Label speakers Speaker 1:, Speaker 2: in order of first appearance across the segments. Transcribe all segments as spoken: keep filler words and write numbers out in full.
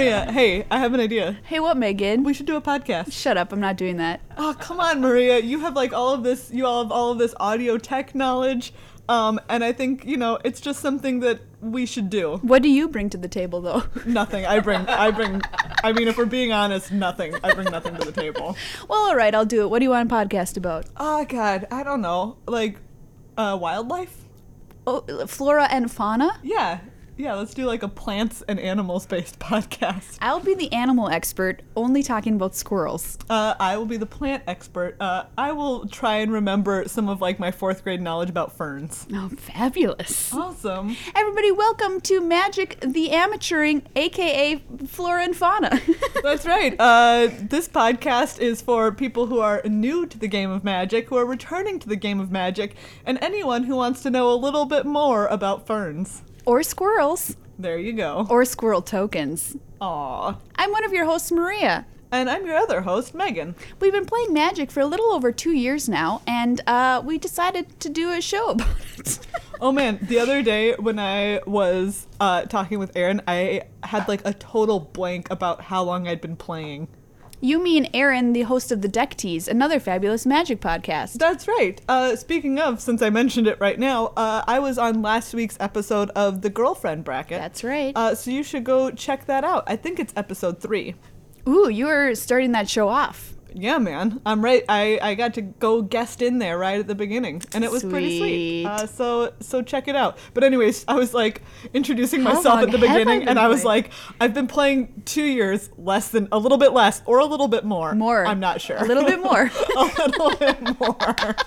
Speaker 1: Maria, hey, I have an idea.
Speaker 2: Hey, what, Megan?
Speaker 1: We should do a podcast.
Speaker 2: Shut up, I'm not doing that.
Speaker 1: Oh, come on, Maria. You have like all of this, you all have all of this audio tech knowledge. Um, and I think, you know, it's just something that we should do.
Speaker 2: What do you bring to the table, though?
Speaker 1: Nothing. I bring, I bring, I mean, if we're being honest, nothing. I bring nothing to the table.
Speaker 2: Well, all right, I'll do it. What do you want a podcast about?
Speaker 1: Oh, God. I don't know. Like, uh, wildlife?
Speaker 2: Oh, flora and fauna?
Speaker 1: Yeah. Yeah, let's do like a plants and animals based podcast.
Speaker 2: I'll be the animal expert, only talking about squirrels.
Speaker 1: Uh, I will be the plant expert. Uh, I will try and remember some of like my fourth grade knowledge about ferns.
Speaker 2: Oh, fabulous.
Speaker 1: Awesome.
Speaker 2: Everybody, welcome to Magic the Amateuring, aka Flora and Fauna.
Speaker 1: That's right. Uh, this podcast is for people who are new to the game of Magic, who are returning to the game of Magic, and anyone who wants to know a little bit more about ferns.
Speaker 2: Or squirrels.
Speaker 1: There you go.
Speaker 2: Or squirrel tokens.
Speaker 1: Aw.
Speaker 2: I'm one of your hosts, Maria.
Speaker 1: And I'm your other host, Megan.
Speaker 2: We've been playing Magic for a little over two years now, and uh, we decided to do a show about it.
Speaker 1: Oh man, the other day when I was uh, talking with Aaron, I had like a total blank about how long I'd been playing.
Speaker 2: You mean Aaron, the host of the Deck Tease, another fabulous Magic podcast.
Speaker 1: That's right. Uh, speaking of, since I mentioned it right now, uh, I was on last week's episode of the Girlfriend Bracket.
Speaker 2: That's right.
Speaker 1: Uh, so you should go check that out. I think it's episode three.
Speaker 2: Ooh, you were starting that show off.
Speaker 1: Yeah, man. I'm right. I, I got to go guest in there right at the beginning, and it was pretty sweet.
Speaker 2: Sweet.
Speaker 1: Uh, so so check it out. But anyways, I was like introducing
Speaker 2: How
Speaker 1: myself
Speaker 2: long
Speaker 1: at the
Speaker 2: have I
Speaker 1: beginning,
Speaker 2: been
Speaker 1: and I was
Speaker 2: playing?
Speaker 1: like, I've been playing two years, less than a little bit less, or a little bit more.
Speaker 2: More.
Speaker 1: I'm not sure.
Speaker 2: A little bit more.
Speaker 1: a little bit more.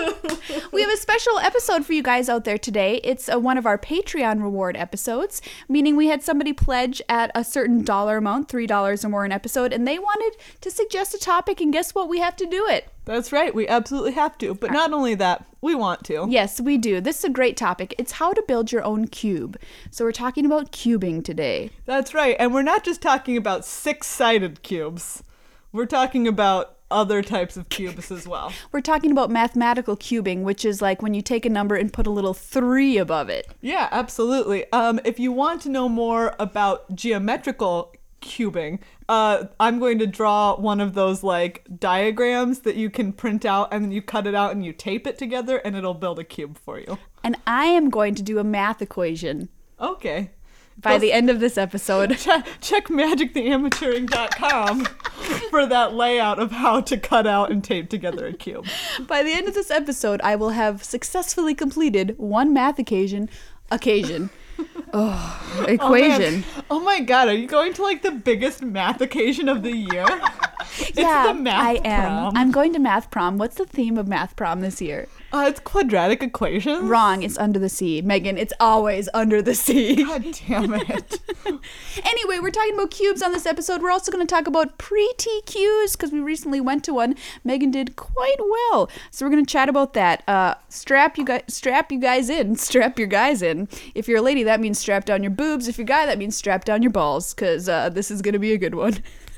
Speaker 2: We have a special episode for you guys out there today. It's uh, one of our Patreon reward episodes, meaning we had somebody pledge at a certain dollar amount, three dollars or more an episode, and they wanted to suggest a topic, and guess what? We have to do it.
Speaker 1: That's right. We absolutely have to. But not only that, we want to.
Speaker 2: Yes, we do. This is a great topic. It's how to build your own cube. So we're talking about cubing today.
Speaker 1: That's right. And we're not just talking about six-sided cubes. We're talking about other types of cubes as well.
Speaker 2: We're talking about mathematical cubing, which is like when you take a number and put a little three above it.
Speaker 1: Yeah, absolutely. Um, if you want to know more about geometrical cubing, uh, I'm going to draw one of those like diagrams that you can print out, and then you cut it out and you tape it together and it'll build a cube for you.
Speaker 2: And I am going to do a math equation
Speaker 1: Okay.
Speaker 2: by
Speaker 1: Those-
Speaker 2: the end of this episode.
Speaker 1: Check, check magic the amateuring dot com for that layout of how to cut out and tape together a cube.
Speaker 2: By the end of this episode, I will have successfully completed one math occasion. Occasion. Oh, equation.
Speaker 1: Oh, man. Oh my god, are you going to like the biggest math occasion of the year? It's
Speaker 2: yeah,
Speaker 1: the math
Speaker 2: I am.
Speaker 1: prom.
Speaker 2: I'm going to math prom. What's the theme of math prom this year?
Speaker 1: Uh, it's quadratic equations.
Speaker 2: Wrong. It's under the sea. Megan, it's always under the sea.
Speaker 1: God damn it.
Speaker 2: Anyway, we're talking about cubes on this episode. We're also going to talk about pre-T Qs because we recently went to one. Megan did quite well. So we're going to chat about that. Uh, strap you guys strap you guys in. Strap your guys in. If you're a lady, that means strap down your boobs. If you're a guy, that means strap down your balls because uh, this is going to be a good one.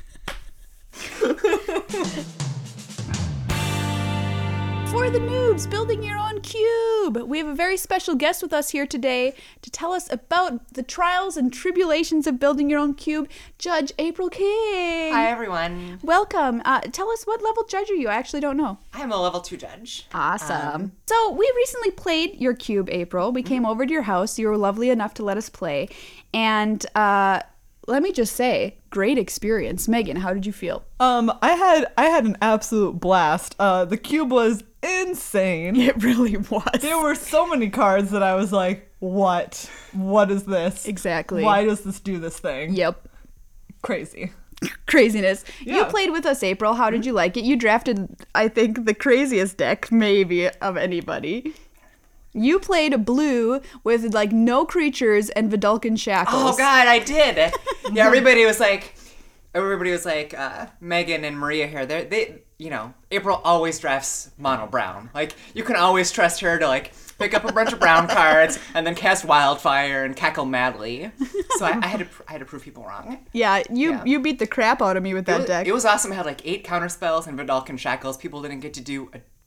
Speaker 2: For the noobs, building your own cube. We have a very special guest with us here today to tell us about the trials and tribulations of building your own cube, Judge April King.
Speaker 3: Hi, everyone.
Speaker 2: Welcome. Uh, tell us, what level judge are you? I actually don't know.
Speaker 3: I'm a level two judge.
Speaker 2: Awesome.
Speaker 3: Um,
Speaker 2: so we recently played your cube, April. We came over to your house. You were lovely enough to let us play. And uh, let me just say, great experience. Megan, how did you feel?
Speaker 1: Um, I had I had an absolute blast. Uh, the cube was insane.
Speaker 2: It really was.
Speaker 1: There were so many cards that I was like, what? What is this?
Speaker 2: Exactly.
Speaker 1: Why does this do this thing?
Speaker 2: Yep.
Speaker 1: Crazy.
Speaker 2: Craziness. You
Speaker 1: Yeah.
Speaker 2: played with us, April. How did you like it? You drafted, I think, the craziest deck, maybe, of anybody. You played blue with, like, no creatures and Vidalcan Shackles.
Speaker 3: Oh, God, I did. Yeah, everybody was like, everybody was like, uh, Megan and Maria here, they they, you know, April always drafts mono brown. Like, you can always trust her to, like, pick up a bunch of brown cards and then cast Wildfire and cackle madly. So I, I had to pr- I had to prove people wrong.
Speaker 2: Yeah, you
Speaker 3: Yeah.
Speaker 2: you beat the crap out of me with that
Speaker 3: it was,
Speaker 2: deck.
Speaker 3: It was awesome. It had, like, eight counter spells and Vidalcan Shackles. People didn't get to do a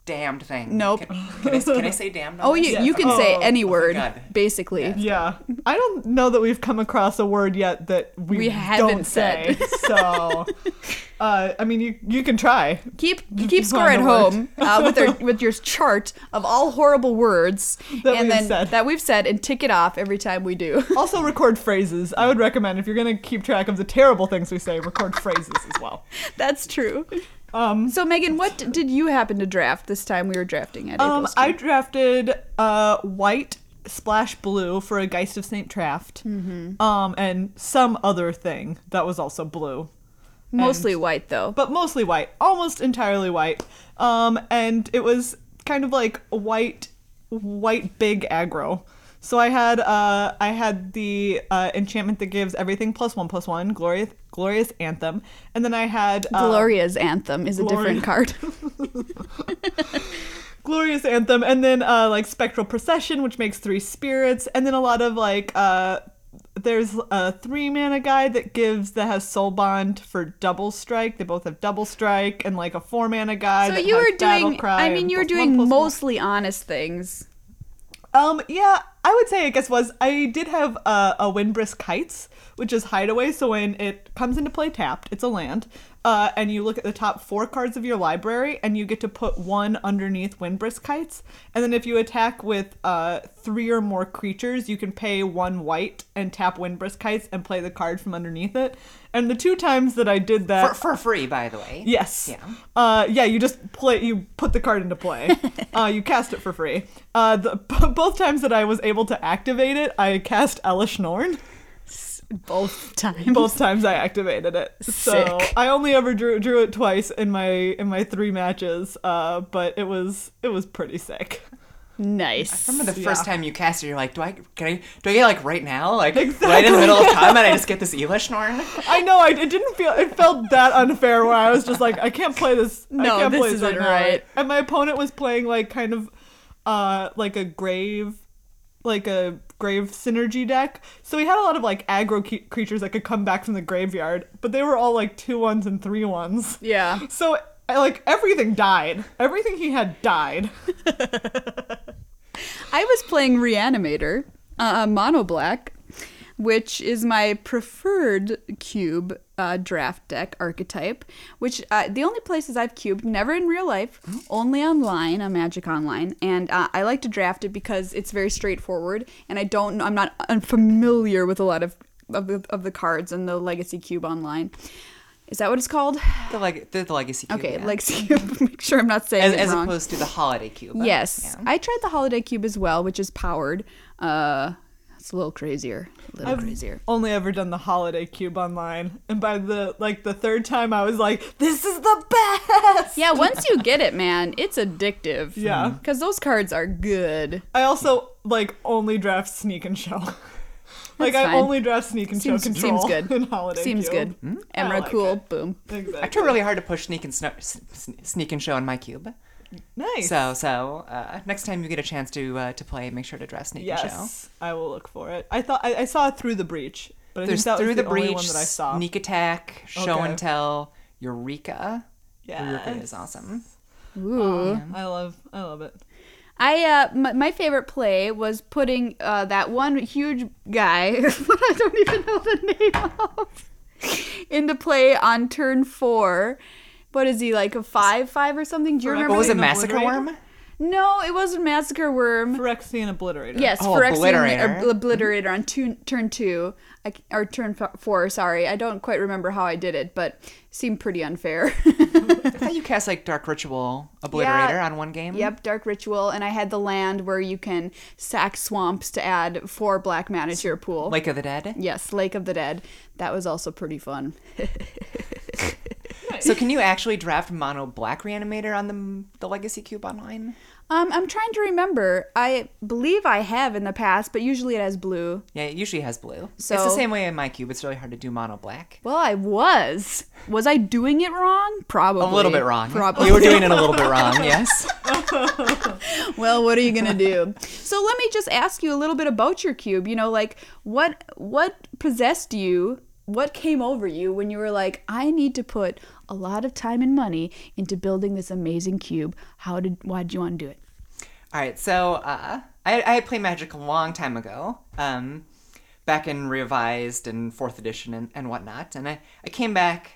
Speaker 3: damned thing.
Speaker 2: Nope.
Speaker 3: Can, can, I, can I say damned? on
Speaker 2: Oh,
Speaker 3: this?
Speaker 2: you, you can say
Speaker 1: Oh.
Speaker 2: any
Speaker 3: Oh,
Speaker 2: word,
Speaker 3: thank God.
Speaker 2: basically.
Speaker 1: Yeah. I don't know that we've come across a word yet that we,
Speaker 2: We haven't
Speaker 1: don't say. So, uh, I mean, you you can try.
Speaker 2: Keep
Speaker 1: Just
Speaker 2: keep score
Speaker 1: find
Speaker 2: at
Speaker 1: a word.
Speaker 2: home uh, with their with your chart of all horrible words
Speaker 1: That
Speaker 2: and
Speaker 1: we've
Speaker 2: then
Speaker 1: said.
Speaker 2: that we've said and tick it off every time we do.
Speaker 1: Also, record phrases. I would recommend if you're going to keep track of the terrible things we say, record phrases as well.
Speaker 2: That's true.
Speaker 1: Um,
Speaker 2: So Megan, what did you happen to draft this time we were drafting at
Speaker 1: um,
Speaker 2: April's
Speaker 1: I
Speaker 2: Cube?
Speaker 1: drafted uh, white splash blue for a Geist of Saint Traft,
Speaker 2: Mm-hmm.
Speaker 1: um, and some other thing that was also blue.
Speaker 2: Mostly white though.
Speaker 1: But mostly white, almost entirely white. Um, and it was kind of like a white, white big aggro. So I had uh, I had the uh, enchantment that gives everything plus one plus one, glorious glorious anthem, and then I had uh,
Speaker 2: Gloria's Anthem is a
Speaker 1: Gloria-
Speaker 2: different card.
Speaker 1: glorious anthem, and then uh, like spectral procession, which makes three spirits, and then a lot of like uh, there's a three mana guy that gives that has soul bond for double strike. They both have double strike, and like a four mana guy.
Speaker 2: So
Speaker 1: that
Speaker 2: you
Speaker 1: has
Speaker 2: were
Speaker 1: battle
Speaker 2: doing
Speaker 1: cry
Speaker 2: I mean
Speaker 1: and
Speaker 2: you were
Speaker 1: plus one
Speaker 2: doing
Speaker 1: plus one.
Speaker 2: mostly honest things.
Speaker 1: Um, yeah, I would say I guess was I did have uh, a Windbrisk Kites, which is hideaway. So when it comes into play tapped, it's a land, uh, and you look at the top four cards of your library, and you get to put one underneath Windbrisk Kites. And then if you attack with uh, three or more creatures, you can pay one white and tap Windbrisk Kites and play the card from underneath it. And the two times that I did that,
Speaker 3: For, for free, by the way.
Speaker 1: yes.
Speaker 3: Yeah.
Speaker 1: Uh, yeah, you just play. You put the card into play. uh, you cast it for free. Uh, the, both times that I was able to activate it, I cast Elish Norn.
Speaker 2: Both times.
Speaker 1: Both times I activated it. So
Speaker 2: Sick.
Speaker 1: I only ever drew drew it twice in my in my three matches. Uh, but it was it was pretty sick.
Speaker 2: Nice.
Speaker 3: I remember the first
Speaker 1: Yeah.
Speaker 3: time you cast it, you're like, do I can I do I get like right now? Like
Speaker 1: Exactly.
Speaker 3: right in the middle of time and I just get this Elish Norn?
Speaker 1: I know. I it didn't feel. It felt that unfair. Where I was just like, I can't play this.
Speaker 2: No,
Speaker 1: I can't
Speaker 2: this
Speaker 1: play this
Speaker 2: isn't
Speaker 1: right now.
Speaker 2: right.
Speaker 1: And my opponent was playing like kind of, uh, like a grave, like a grave synergy deck. So he had a lot of like aggro ke- creatures that could come back from the graveyard, but they were all like two ones and three ones.
Speaker 2: Yeah.
Speaker 1: So like everything died. Everything he had died.
Speaker 2: I was playing Reanimator, uh, mono black, which is my preferred cube uh, draft deck archetype. Which uh, the only places I've cubed, never in real life, only online on Magic Online, and uh, I like to draft it because it's very straightforward, and I don't, I'm not unfamiliar with a lot of of the, of the cards in the Legacy Cube online. Is that what it's called?
Speaker 3: The leg the, the legacy cube.
Speaker 2: Okay,
Speaker 3: yeah.
Speaker 2: Legacy Cube. Make sure I'm not saying
Speaker 3: as,
Speaker 2: it
Speaker 3: as
Speaker 2: wrong.
Speaker 3: opposed to the holiday cube.
Speaker 2: Yes,
Speaker 3: Yeah.
Speaker 2: I tried the Holiday Cube as well, which is powered. Uh, it's a little crazier, a little
Speaker 1: I've
Speaker 2: crazier.
Speaker 1: only ever done the holiday cube online, and by the like the third time, I was like, "This is the best."
Speaker 2: Yeah, once you get it, man, it's addictive.
Speaker 1: Yeah.
Speaker 2: because those cards are good.
Speaker 1: I also like only draft Sneak and Show. Like
Speaker 2: That's
Speaker 1: I
Speaker 2: fine.
Speaker 1: only draft Sneak and
Speaker 2: Seems-
Speaker 1: Show control
Speaker 2: seems good.
Speaker 1: in Holiday
Speaker 2: Seems
Speaker 1: Cube.
Speaker 2: good.
Speaker 1: I
Speaker 2: Emra,
Speaker 1: like
Speaker 2: cool,
Speaker 1: it.
Speaker 2: boom.
Speaker 1: Exactly.
Speaker 3: I tried really hard to push sneak and snow, s- s- sneak and show in my cube.
Speaker 1: Nice.
Speaker 3: So so uh, next time you get a chance to uh, to play, make sure to draft sneak and show.
Speaker 1: yes, I will look for it. I thought I, I saw it Through the Breach, but I
Speaker 3: There's
Speaker 1: think that
Speaker 3: through
Speaker 1: was
Speaker 3: the,
Speaker 1: the,
Speaker 3: breach,
Speaker 1: only one that I saw.
Speaker 3: sneak attack, show
Speaker 1: Okay.
Speaker 3: and tell, Eureka.
Speaker 1: Yes.
Speaker 3: Eureka is awesome.
Speaker 2: Ooh.
Speaker 1: I love I love it.
Speaker 2: I uh, my, my favorite play was putting uh, that one huge guy, what I don't even know the name of, into play on turn four. What is he, like a five five or something? Do you
Speaker 1: Correct.
Speaker 2: remember?
Speaker 3: What was it,
Speaker 1: An
Speaker 3: Massacre
Speaker 1: Obliterator?
Speaker 3: Worm?
Speaker 2: No, it wasn't Massacre Worm.
Speaker 1: Phyrexian Obliterator.
Speaker 2: Yes,
Speaker 3: Oh,
Speaker 2: Phyrexian
Speaker 3: Obliterator.
Speaker 2: or Obliterator on two, turn two, I, or turn f- four. Sorry, I don't quite remember how I did it, but it seemed pretty unfair.
Speaker 3: I thought you cast like Dark Ritual Obliterator
Speaker 2: Yeah.
Speaker 3: on one game.
Speaker 2: Yep, Dark Ritual, and I had the land where you can sack swamps to add four black mana to your pool.
Speaker 3: Lake of the Dead.
Speaker 2: Yes, Lake of the Dead. That was also pretty fun.
Speaker 3: So can you actually draft mono black reanimator on the the Legacy Cube online?
Speaker 2: Um, I'm trying to remember. I believe I have in the past, but usually it has blue.
Speaker 3: Yeah, it usually has blue.
Speaker 2: So-
Speaker 3: it's the same way in my cube. It's really hard to do mono black.
Speaker 2: Well, I was. Was I doing it wrong? Probably.
Speaker 3: A little bit wrong.
Speaker 2: Probably.
Speaker 3: You were doing it a little bit wrong, yes.
Speaker 2: Well, what are you gonna do? So let me just ask you a little bit about your cube. You know, like what what possessed you what came over you when you were like, I need to put a lot of time and money into building this amazing cube? How did why did you want to do it?
Speaker 3: All right, so uh, I, I had played Magic a long time ago, um, back in Revised and fourth edition and, and whatnot, and I, I came back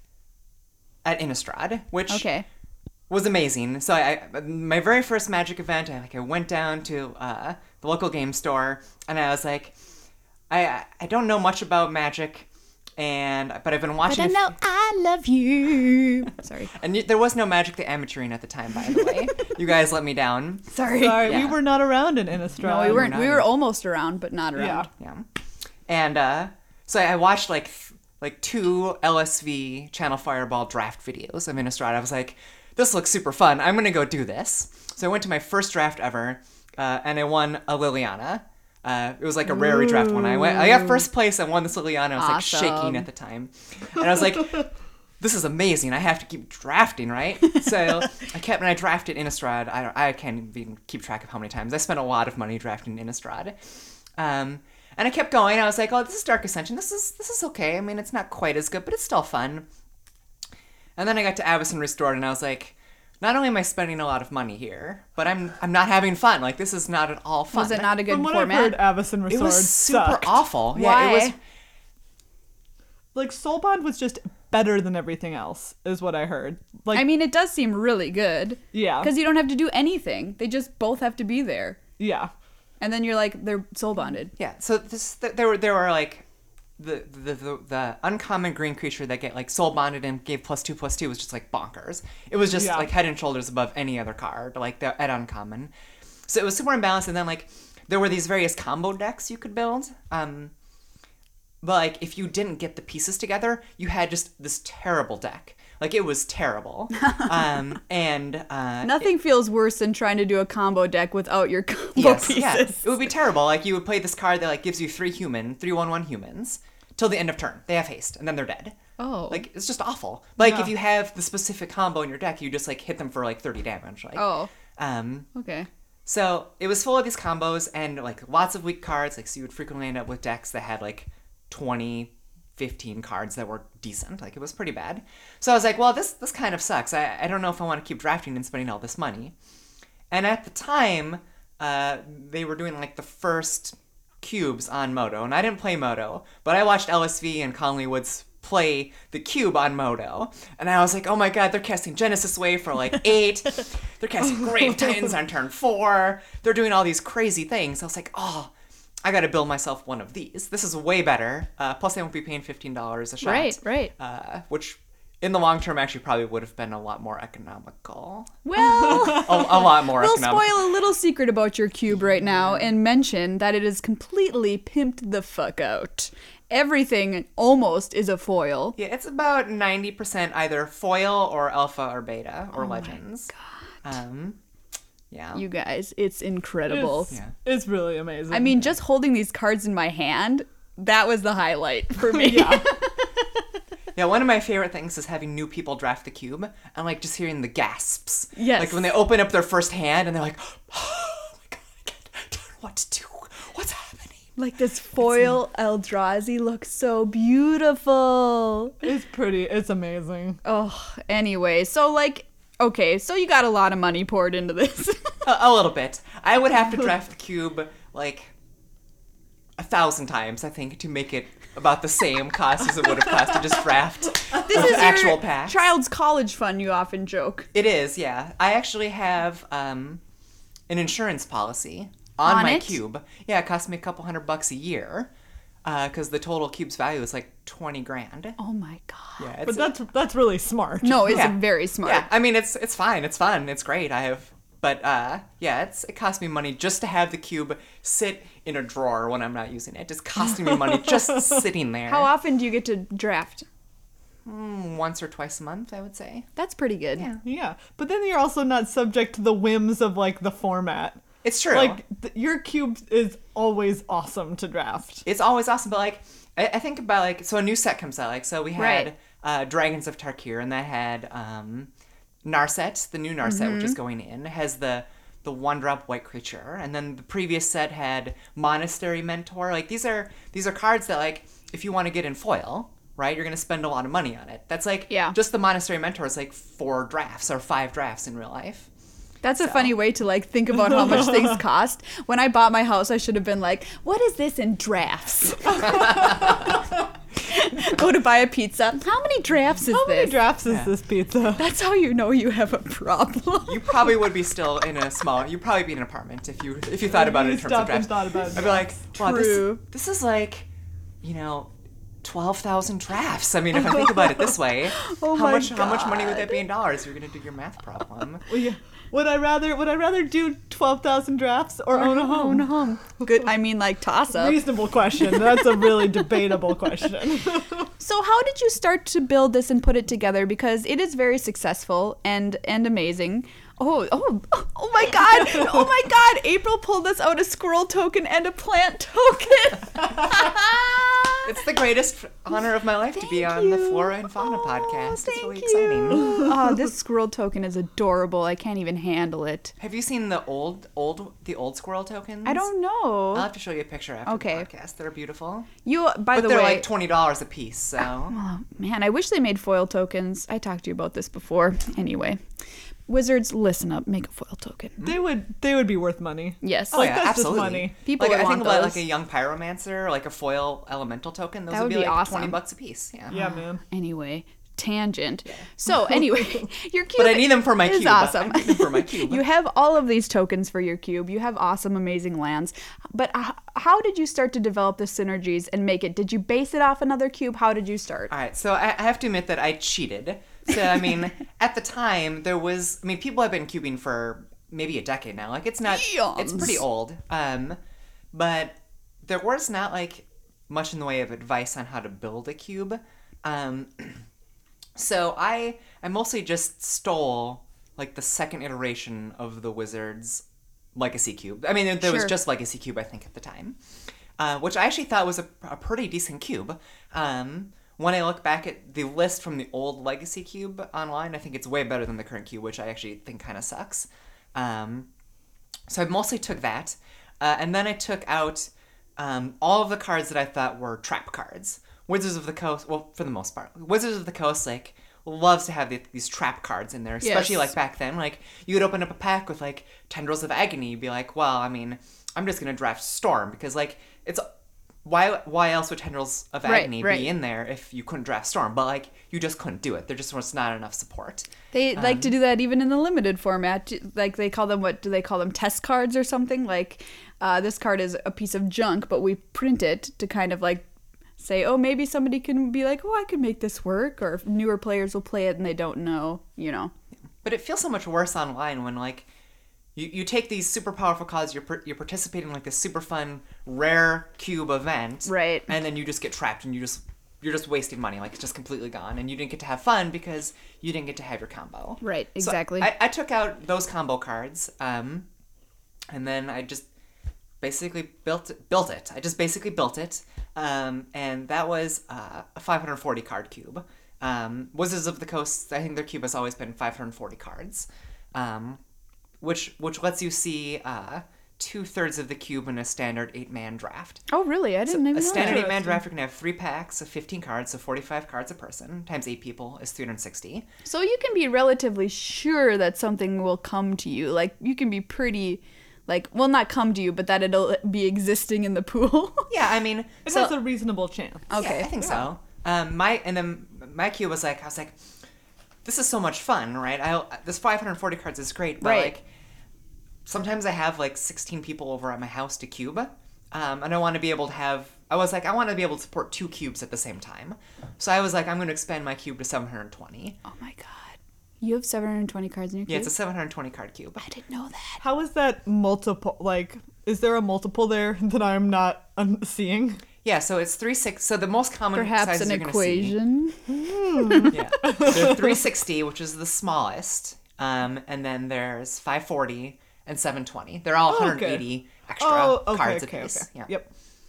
Speaker 3: at Innistrad, which
Speaker 2: Okay.
Speaker 3: was amazing. So I, I my very first Magic event, I like I went down to uh, the local game store, and I was like, I I don't know much about Magic, and but I've been watching.
Speaker 2: But I
Speaker 3: a f-
Speaker 2: know I love you. Sorry.
Speaker 3: And y- there was no Magic the Amateuring at the time, by the way. You guys let me down.
Speaker 2: Sorry.
Speaker 1: Sorry, we
Speaker 3: Yeah.
Speaker 1: were not around in Innistrad.
Speaker 2: No, we weren't.
Speaker 3: not
Speaker 2: We
Speaker 3: in-
Speaker 2: were almost around, but not around.
Speaker 1: Yeah.
Speaker 3: Yeah. And uh, so I watched like th- like two L S V Channel Fireball draft videos of Innistrad. I was like, this looks super fun. I'm gonna go do this. So I went to my first draft ever, uh, and I won a Liliana. Uh, it was like a rare redraft one. I went. I got first place. I won this Liliana. I was like
Speaker 2: Awesome.
Speaker 3: shaking at the time, and I was like, this is amazing. I have to keep drafting, right? So I kept, and I drafted Innistrad. I don't, I can't even keep track of how many times. I spent a lot of money drafting Innistrad. Um, and I kept going. I was like, oh, this is Dark Ascension. This is this is okay. I mean, it's not quite as good, but it's still fun. And then I got to Avacyn Restored, and I was like, not only am I spending a lot of money here, but I'm I'm not having fun. Like, this is not at all fun.
Speaker 2: Was it not a good
Speaker 1: From what
Speaker 2: format?
Speaker 1: I've heard, Avacyn
Speaker 3: It
Speaker 1: Restored
Speaker 3: was super
Speaker 1: sucked.
Speaker 3: awful.
Speaker 2: Why?
Speaker 3: Yeah, it was.
Speaker 1: Like Soulbond was just better than everything else, is what I heard. Like,
Speaker 2: I mean, it does seem really good.
Speaker 1: Yeah.
Speaker 2: Because you don't have to do anything. They just both have to be there.
Speaker 1: yeah,
Speaker 2: And then you're like, they're soul bonded.
Speaker 3: Yeah, so this th- there were there were like the the, the the uncommon green creature that get like soul bonded and gave plus two plus two was just like bonkers. It was just
Speaker 1: Yeah.
Speaker 3: like head and shoulders above any other card like the, at uncommon. So it was super imbalanced, and then like there were these various combo decks you could build. Um, but like if you didn't get the pieces together, you had just this terrible deck. Like it was terrible. um, and uh,
Speaker 2: Nothing feels worse than trying to do a combo deck without your combo
Speaker 3: Yes,
Speaker 2: pieces.
Speaker 3: yeah. It would be terrible. Like you would play this card that like gives you three human, three one one humans till the end of turn. They have haste, and then they're dead.
Speaker 2: Oh.
Speaker 3: Like it's just awful. Like
Speaker 1: Yeah.
Speaker 3: if you have the specific combo in your deck, you just like hit them for like thirty damage. Like,
Speaker 2: Oh.
Speaker 3: Um.
Speaker 2: Okay.
Speaker 3: So it was full of these combos and like lots of weak cards. Like so you would frequently end up with decks that had like twenty, fifteen cards that were decent. Like it was pretty bad. So I was like, well, this this kind of sucks. I I don't know if I want to keep drafting and spending all this money. And at the time, uh, they were doing like the first cubes on Moto, and I didn't play Moto, but I watched L S V and Conley Woods play the cube on Moto, and I was like, oh my god, they're casting Genesis Wave for like eight, they're casting Grave Titans on turn four, they're doing all these crazy things. I was like, oh, I gotta build myself one of these. This is way better. Uh, plus, I won't be paying fifteen dollars a shot.
Speaker 2: Right, right.
Speaker 3: Uh, which, in the long term, actually probably would have been a lot more economical.
Speaker 2: Well,
Speaker 3: A, a lot more
Speaker 2: we'll
Speaker 3: economical.
Speaker 2: spoil a little secret about your cube right now and mention that it is completely pimped the fuck out. Everything almost is a foil.
Speaker 3: Yeah, it's about ninety percent either foil or alpha or beta or
Speaker 2: Oh my
Speaker 3: legends. Um, yeah.
Speaker 2: You guys, it's incredible.
Speaker 1: It's,
Speaker 3: Yeah.
Speaker 1: it's really amazing.
Speaker 2: I mean, just holding these cards in my hand, that was the highlight for me.
Speaker 1: yeah.
Speaker 3: Yeah, one of my favorite things is having new people draft the cube and like just hearing the gasps.
Speaker 2: Yes.
Speaker 3: Like when they open up their first hand and they're like, oh my god, I can't, I don't know what to do. What's happening?
Speaker 2: Like this foil Eldrazi looks so beautiful.
Speaker 1: It's pretty. It's amazing.
Speaker 2: Oh, anyway, so like, okay, so you got a lot of money poured into this.
Speaker 3: A, a little bit. I would have to draft the cube like a thousand times, I think, to make it about the same cost as it would have cost to just draft
Speaker 2: This
Speaker 3: with
Speaker 2: is
Speaker 3: actual
Speaker 2: your
Speaker 3: packs.
Speaker 2: child's college fund, you often joke.
Speaker 3: It is, yeah. I actually have um, an insurance policy on,
Speaker 2: On
Speaker 3: my
Speaker 2: it?
Speaker 3: cube. Yeah, it costs me a couple hundred bucks a year because the total cube's value is like twenty grand.
Speaker 2: Oh my god.
Speaker 3: Yeah, it's,
Speaker 1: But that's that's really smart.
Speaker 2: No, it's
Speaker 3: Yeah.
Speaker 2: very smart.
Speaker 3: yeah. I mean, it's it's fine. It's fun. It's great. I have, but uh, yeah, it's it costs me money just to have the cube sit in a drawer when I'm not using it. It's costing me money just sitting there.
Speaker 2: How often do you get to draft?
Speaker 3: Mm, once or twice a month, I would say.
Speaker 2: That's pretty good.
Speaker 3: Yeah.
Speaker 1: Yeah, but then you're also not subject to the whims of like the format.
Speaker 3: It's true.
Speaker 1: Like th- your cube is always awesome to draft.
Speaker 3: It's always awesome, but like I, I think about like so a new set comes out. Like so we had
Speaker 2: Right.
Speaker 3: uh, Dragons of Tarkir, and that had um, Narset, the new Narset,
Speaker 2: Mm-hmm.
Speaker 3: which is going in, has the the one drop white creature, and then the previous set had Monastery Mentor. Like these are these are cards that like if you want to get in foil, right, you're going to spend a lot of money on it. That's like
Speaker 2: Yeah.
Speaker 3: just the Monastery Mentor is like four drafts or five drafts in real life.
Speaker 2: That's a funny way to like think about how much things cost. When I bought my house, I should have been like, what is this in drafts? Go to buy a pizza. How many drafts is
Speaker 1: How
Speaker 2: this?
Speaker 1: many drafts is
Speaker 3: Yeah.
Speaker 1: this pizza?
Speaker 2: That's how you know you have a problem.
Speaker 3: You probably would be still in a small. You'd probably be in an apartment if you if you thought about it in
Speaker 1: You
Speaker 3: terms of
Speaker 1: stopped and
Speaker 3: drafts.
Speaker 1: thought about it.
Speaker 3: I'd be like, wow,
Speaker 2: True.
Speaker 3: this this is like, you know, twelve thousand drafts. I mean, if I think about it this way,
Speaker 2: Oh
Speaker 3: how
Speaker 2: my
Speaker 3: much how much money would
Speaker 2: God.
Speaker 3: that be in dollars? You're gonna do your math problem.
Speaker 1: Well, yeah. Would I rather would I rather do twelve thousand drafts or own a home?
Speaker 2: Own a home. Good. I mean, like toss up.
Speaker 1: Reasonable question. That's a really debatable question.
Speaker 2: So how did you start to build this and put it together? Because it is very successful and and amazing. Oh, oh, oh my God. Oh my God. April pulled us out a squirrel token and a plant token.
Speaker 3: It's the greatest honor of my life to be
Speaker 2: Thank
Speaker 3: on the
Speaker 2: you.
Speaker 3: Flora and Fauna
Speaker 2: Oh,
Speaker 3: podcast. It's
Speaker 2: thank
Speaker 3: really
Speaker 2: you.
Speaker 3: exciting.
Speaker 2: Oh, this squirrel token is adorable. I can't even handle it.
Speaker 3: Have you seen the old old the old squirrel tokens?
Speaker 2: I don't know.
Speaker 3: I'll have to show you a picture after
Speaker 2: Okay.
Speaker 3: the podcast. They're beautiful.
Speaker 2: You, by
Speaker 3: But
Speaker 2: the
Speaker 3: they're
Speaker 2: way,
Speaker 3: like twenty dollars a piece, so
Speaker 2: oh, man, I wish they made foil tokens. I talked to you about this before. Anyway, wizards, listen up. Make a foil token.
Speaker 1: They would they would be worth money.
Speaker 2: Yes.
Speaker 3: Oh
Speaker 1: Like,
Speaker 3: yeah,
Speaker 1: that's just
Speaker 3: absolutely.
Speaker 1: money.
Speaker 2: People
Speaker 3: like
Speaker 2: would
Speaker 3: I think
Speaker 2: want
Speaker 3: about
Speaker 2: those.
Speaker 3: like a young pyromancer, or like a foil elemental token. Those
Speaker 2: That
Speaker 3: would
Speaker 2: would
Speaker 3: be
Speaker 2: be
Speaker 3: like
Speaker 2: awesome.
Speaker 3: twenty bucks a piece. Yeah.
Speaker 1: Yeah, man.
Speaker 2: Anyway, tangent. So anyway, your cube
Speaker 3: But I need them for my
Speaker 2: is
Speaker 3: cube.
Speaker 2: awesome.
Speaker 3: I need them for my cube.
Speaker 2: You have all of these tokens for your cube. You have awesome, amazing lands. But h- how did you start to develop the synergies and make it? Did you base it off another cube? How did you start?
Speaker 3: All right, so I, I have to admit that I cheated. So I mean, at the time there was, I mean, people have been cubing for maybe a decade now. Like it's not, it's
Speaker 2: Eons.
Speaker 3: pretty old. Um, but there was not like much in the way of advice on how to build a cube. Um, so I, I mostly just stole like the second iteration of the Wizards Legacy Cube. I mean, there, there was
Speaker 2: Sure.
Speaker 3: just Legacy Cube, I think, at the time, uh, which I actually thought was a, a pretty decent cube. Um, when I look back at the list from the old Legacy Cube online, I think it's way better than the current cube, which I actually think kind of sucks. Um, so I mostly took that, uh, and then I took out um, all of the cards that I thought were trap cards. Wizards of the Coast, well, for the most part, Wizards of the Coast, like, loves to have the, these trap cards in there, especially
Speaker 2: Yes.
Speaker 3: like back then. Like, you would open up a pack with like Tendrils of Agony, you'd be like, well, I mean, I'm just gonna draft Storm because like it's why why else would Tendrils of
Speaker 2: Right,
Speaker 3: Agony
Speaker 2: right.
Speaker 3: be in there if you couldn't draft Storm? But like you just couldn't do it. There just was not enough support.
Speaker 2: They like
Speaker 3: Um,
Speaker 2: to do that even in the limited format. Like they call them, what do they call them? Test cards or something? Like uh, this card is a piece of junk, but we print it to kind of like say, oh, maybe somebody can be like, oh, I could make this work. Or if newer players will play it and they don't know, you know.
Speaker 3: But it feels so much worse online when like you, you take these super powerful cards, you're per, you're participating in like this super fun rare cube event,
Speaker 2: Right.
Speaker 3: And then you just get trapped and you just you're just wasting money, like it's just completely gone, and you didn't get to have fun because you didn't get to have your combo.
Speaker 2: Right,
Speaker 3: So
Speaker 2: exactly.
Speaker 3: I, I took out those combo cards, um, and then I just basically built it, built it. I just basically built it, um, and that was uh, a five hundred forty card cube. Um, Wizards of the Coast, I think their cube has always been five hundred forty cards, um, which which lets you see uh, two thirds of the cube in a standard eight man draft.
Speaker 2: Oh, really? I didn't even
Speaker 3: A
Speaker 2: know
Speaker 3: standard
Speaker 2: that.
Speaker 3: eight man draft, you're gonna have three packs of fifteen cards, so forty-five cards a person times eight people is three hundred sixty.
Speaker 2: So you can be relatively sure that something will come to you. Like you can be pretty, like, well, not come to you, but that it'll be existing in the pool.
Speaker 3: Yeah, I mean,
Speaker 1: It
Speaker 3: so,
Speaker 1: has a reasonable chance.
Speaker 2: Okay.
Speaker 3: yeah, I think so. Um, my and then my cube was like, I was like, this is so much fun, right? I this five hundred forty cards is great, but
Speaker 2: Right.
Speaker 3: like sometimes I have like sixteen people over at my house to cube, um, and I want to be able to have. I was like, I want to be able to support two cubes at the same time, so I was like, I'm going to expand my cube to seven hundred twenty.
Speaker 2: Oh my god. You have seven hundred twenty cards in your cube?
Speaker 3: Yeah, it's a seven hundred twenty card cube.
Speaker 2: I didn't know that.
Speaker 1: How is that multiple? Like, is there a multiple there that I'm not um, seeing?
Speaker 3: Yeah, so it's three six. So the most common
Speaker 2: Perhaps
Speaker 3: sizes
Speaker 2: an
Speaker 3: you're gonna see-
Speaker 2: equation.
Speaker 3: Yeah. There's three sixty, which is the smallest. Um, and then there's five forty and seven twenty. They're all
Speaker 1: Oh,
Speaker 3: one
Speaker 1: okay.
Speaker 3: hundred eighty extra
Speaker 1: Oh, okay,
Speaker 3: cards
Speaker 1: okay,
Speaker 3: apiece.
Speaker 1: okay.
Speaker 3: Yeah.
Speaker 1: Yep.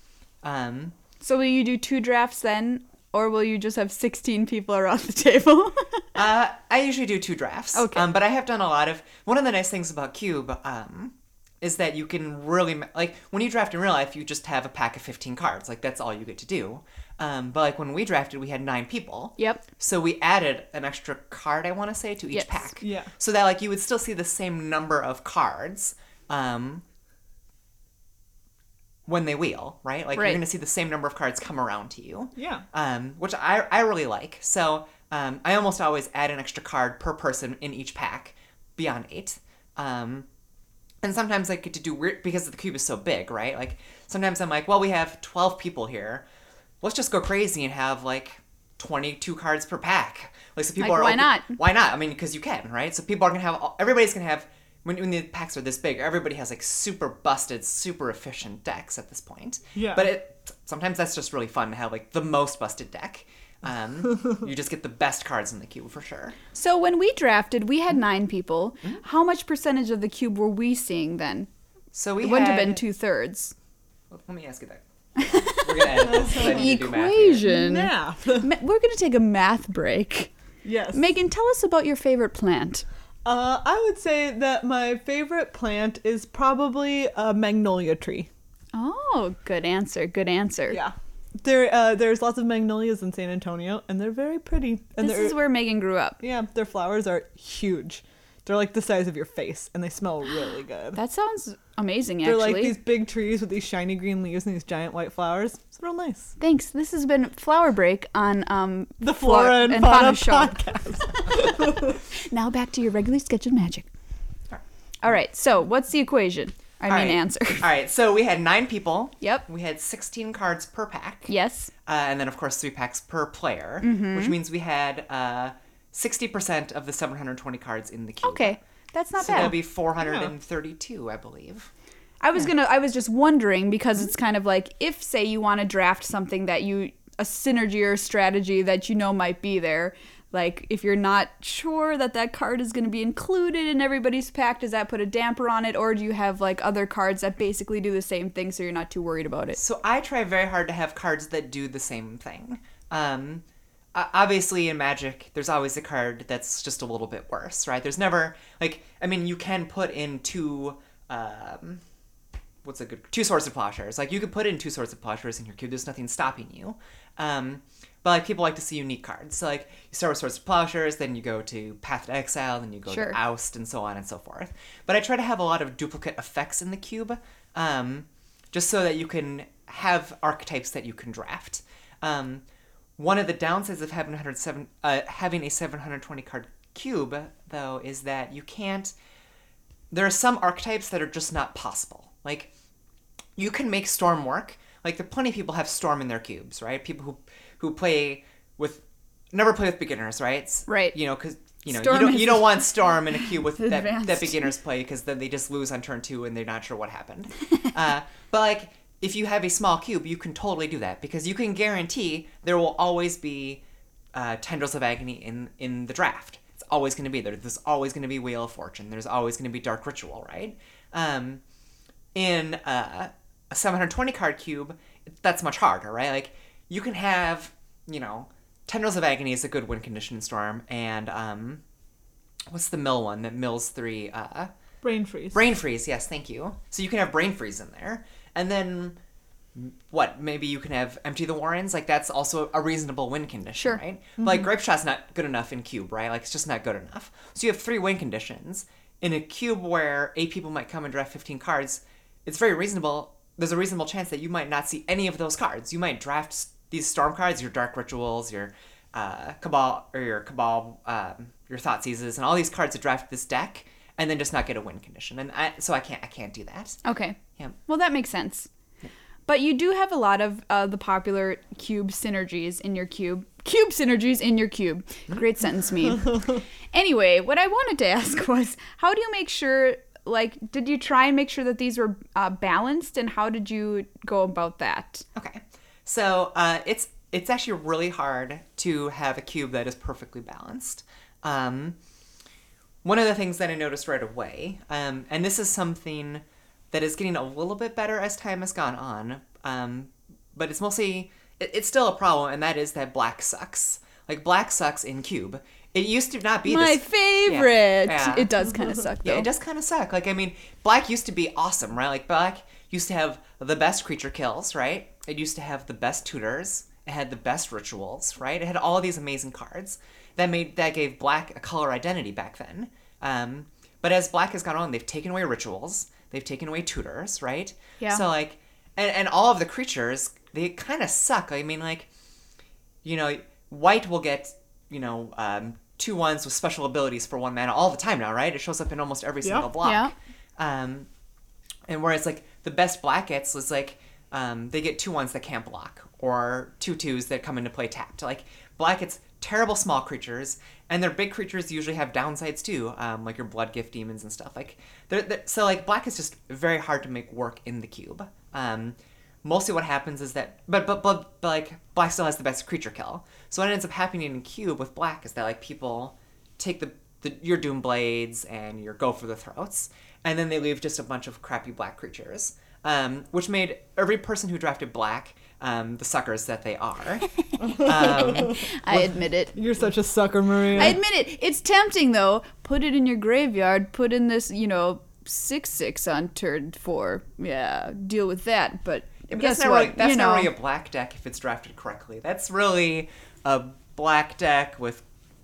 Speaker 3: Um,
Speaker 2: So will you do two drafts then? Or will you just have sixteen people around the table?
Speaker 3: uh, I usually do two drafts.
Speaker 2: Okay.
Speaker 3: Um, but I have done a lot of. One of the nice things about Cube um, is that you can really ma- like when you draft in real life, you just have a pack of fifteen cards. Like that's all you get to do. Um, but like when we drafted, we had nine people.
Speaker 2: Yep.
Speaker 3: So we added an extra card, I want to say, to each
Speaker 2: Yes.
Speaker 3: pack.
Speaker 1: Yeah.
Speaker 3: So that like you would still see the same number of cards. Um, when they wheel, right? Like
Speaker 2: Right.
Speaker 3: you're going to see the same number of cards come around to you.
Speaker 1: Yeah.
Speaker 3: Um, which I, I really like. So um, I almost always add an extra card per person in each pack beyond eight. Um, and sometimes I get to do weird, because the cube is so big, right? Like sometimes I'm like, well, we have twelve people here. Let's just go crazy and have like twenty-two cards per pack. Like so people
Speaker 2: Like,
Speaker 3: are
Speaker 2: why
Speaker 3: open-
Speaker 2: not?
Speaker 3: Why not? I mean, because you can, right? So people are going to have, everybody's going to have, when, when the packs are this big, everybody has like super busted, super efficient decks at this point.
Speaker 1: Yeah.
Speaker 3: But it sometimes that's just really fun to have like the most busted deck. Um, you just get the best cards in the cube for sure.
Speaker 2: So when we drafted, we had nine people.
Speaker 3: Mm-hmm.
Speaker 2: How much percentage of the cube were we seeing then?
Speaker 3: So we
Speaker 2: It wouldn't
Speaker 3: had,
Speaker 2: have been two thirds.
Speaker 3: Let me ask you that. We're gonna edit this 'cause I need to do math here.
Speaker 2: Equation.
Speaker 1: Yeah.
Speaker 2: Ma- We're going to take a math break.
Speaker 1: Yes.
Speaker 2: Megan, tell us about your favorite plant.
Speaker 1: Uh, I would say that my favorite plant is probably a magnolia tree.
Speaker 2: Oh, good answer. Good answer.
Speaker 1: Yeah. There, uh, there's lots of magnolias in San Antonio, and they're very pretty. And
Speaker 2: This
Speaker 1: they're,
Speaker 2: is where Megan grew up.
Speaker 1: yeah, their flowers are huge. They're like the size of your face, and they smell really good.
Speaker 2: That sounds amazing,
Speaker 1: They're
Speaker 2: actually.
Speaker 1: like these big trees with these shiny green leaves and these giant white flowers. It's real nice.
Speaker 2: Thanks. This has been Flower Break on um,
Speaker 1: The Flora and, Fauna, podcast.
Speaker 2: Now back to your regularly scheduled magic.
Speaker 3: Alright.
Speaker 2: All right. So, what's the equation? I
Speaker 3: All
Speaker 2: mean,
Speaker 3: right.
Speaker 2: answer.
Speaker 3: All right, so we had nine people.
Speaker 2: Yep.
Speaker 3: We had sixteen cards per pack.
Speaker 2: Yes.
Speaker 3: Uh, and then, of course, three packs per player,
Speaker 2: Mm-hmm.
Speaker 3: which means we had uh, sixty percent of the seven hundred twenty cards in the cube.
Speaker 2: Okay. That's not
Speaker 3: So
Speaker 2: bad.
Speaker 3: that'll be four hundred thirty-two, I believe.
Speaker 2: I was gonna. I was just wondering because it's kind of like if, say, you want to draft something that you a synergy or strategy that you know might be there. Like if you're not sure that that card is going to be included in everybody's pack, does that put a damper on it, or do you have like other cards that basically do the same thing, so you're not too worried about it?
Speaker 3: So I try very hard to have cards that do the same thing. Um, o- obviously, in Magic, there's always a card that's just a little bit worse, right? There's never like, I mean, you can put in two. Um, what's a good two Swords of Plowshares? Like you could put in two Swords of Plowshares in your cube. There's nothing stopping you. Um, but like people like to see unique cards. So like you start with Swords of Plowshares, then you go to Path to Exile, then you go
Speaker 2: Sure.
Speaker 3: to Oust, and so on and so forth. But I try to have a lot of duplicate effects in the cube, um, just so that you can have archetypes that you can draft. Um, one of the downsides of having one hundred seven, uh, having a seven hundred twenty card cube, though, is that you can't. There are some archetypes that are just not possible. Like you can make Storm work. Like there, plenty of people have Storm in their cubes, right? People who who play with never play with beginners, right?
Speaker 2: Right.
Speaker 3: You know, because you know
Speaker 2: Storm
Speaker 3: you don't
Speaker 2: is
Speaker 3: you don't want Storm in a cube with that,
Speaker 2: advanced.
Speaker 3: that beginners play because then they just lose on turn two and they're not sure what happened. uh, but like if you have a small cube, you can totally do that because you can guarantee there will always be uh, Tendrils of Agony in in the draft. It's always going to be there. There's always going to be Wheel of Fortune. There's always going to be Dark Ritual, right? Um, in uh, a seven hundred twenty card cube, that's much harder, right? Like you can have, you know, Tendrils of Agony is a good win condition in Storm, and um, what's the mill one that mills three? Uh,
Speaker 1: Brain freeze.
Speaker 3: Brain Freeze, yes, thank you. So you can have Brain Freeze in there, and then what? Maybe you can have Empty the Warrens. Like that's also a reasonable win condition,
Speaker 2: Sure.
Speaker 3: right? But like Grape Shot's not good enough in cube, right? Like it's just not good enough. So you have three win conditions in a cube where eight people might come and draft fifteen cards. It's very reasonable. There's a reasonable chance that you might not see any of those cards. You might draft these Storm cards, your Dark Rituals, your uh, Cabal or your Cabal, um, your Thoughtseizes, and all these cards that draft this deck, and then just not get a win condition. And I, so I can't, I can't do that.
Speaker 2: Okay.
Speaker 3: Yeah.
Speaker 2: Well, that makes sense. But you do have a lot of uh, the popular cube synergies in your cube. Cube synergies in your cube. Great sentence, me. Anyway, what I wanted to ask was, how do you make sure, like, did you try and make sure that these were uh, balanced, and how did you go about that?
Speaker 3: Okay. So uh, it's it's actually really hard to have a cube that is perfectly balanced. Um, one of the things that I noticed right away, um, and this is something that is getting a little bit better as time has gone on, um, but it's mostly, it, it's still a problem, and that is that black sucks. Like, black sucks in cube It used to not be
Speaker 2: My
Speaker 3: this.
Speaker 2: favorite.
Speaker 3: Yeah.
Speaker 2: It does kind of suck though.
Speaker 3: Yeah, it does kind of suck. Like, I mean, black used to be awesome, right? Like, black used to have the best creature kills, right? It used to have the best tutors. It had the best rituals, right? It had all these amazing cards that made that gave black a color identity back then. Um, but as black has gone on, they've taken away rituals. They've taken away tutors, right?
Speaker 2: Yeah.
Speaker 3: So like, and and all of the creatures, they kind of suck. I mean, like, you know, white will get, you know, um, two ones with special abilities for one mana all the time now, right? It shows up in almost every single block.
Speaker 2: Yeah.
Speaker 3: Um, and whereas like the best black gets is like um, they get two ones that can't block or two twos that come into play tapped. Like black gets terrible small creatures, and their big creatures usually have downsides too, um, like your blood gift demons and stuff. Like they're, they're, so like black is just very hard to make work in the cube. Um, mostly what happens is that, but, but but but like black still has the best creature kill. So what ends up happening in cube with black is that like people take the, the your Doom Blades and your Go for the Throats, and then they leave just a bunch of crappy black creatures, um, which made every person who drafted black um, the suckers that they are. Um,
Speaker 2: I admit it.
Speaker 1: You're such a sucker, Maria.
Speaker 2: I admit it. It's tempting though. Put it in your graveyard. Put in this, you know, six six on turn four. Yeah, deal with that. But
Speaker 3: but
Speaker 2: guess
Speaker 3: that's not
Speaker 2: what?
Speaker 3: really, that's
Speaker 2: you know,
Speaker 3: not really a black deck if it's drafted correctly. That's really a black deck with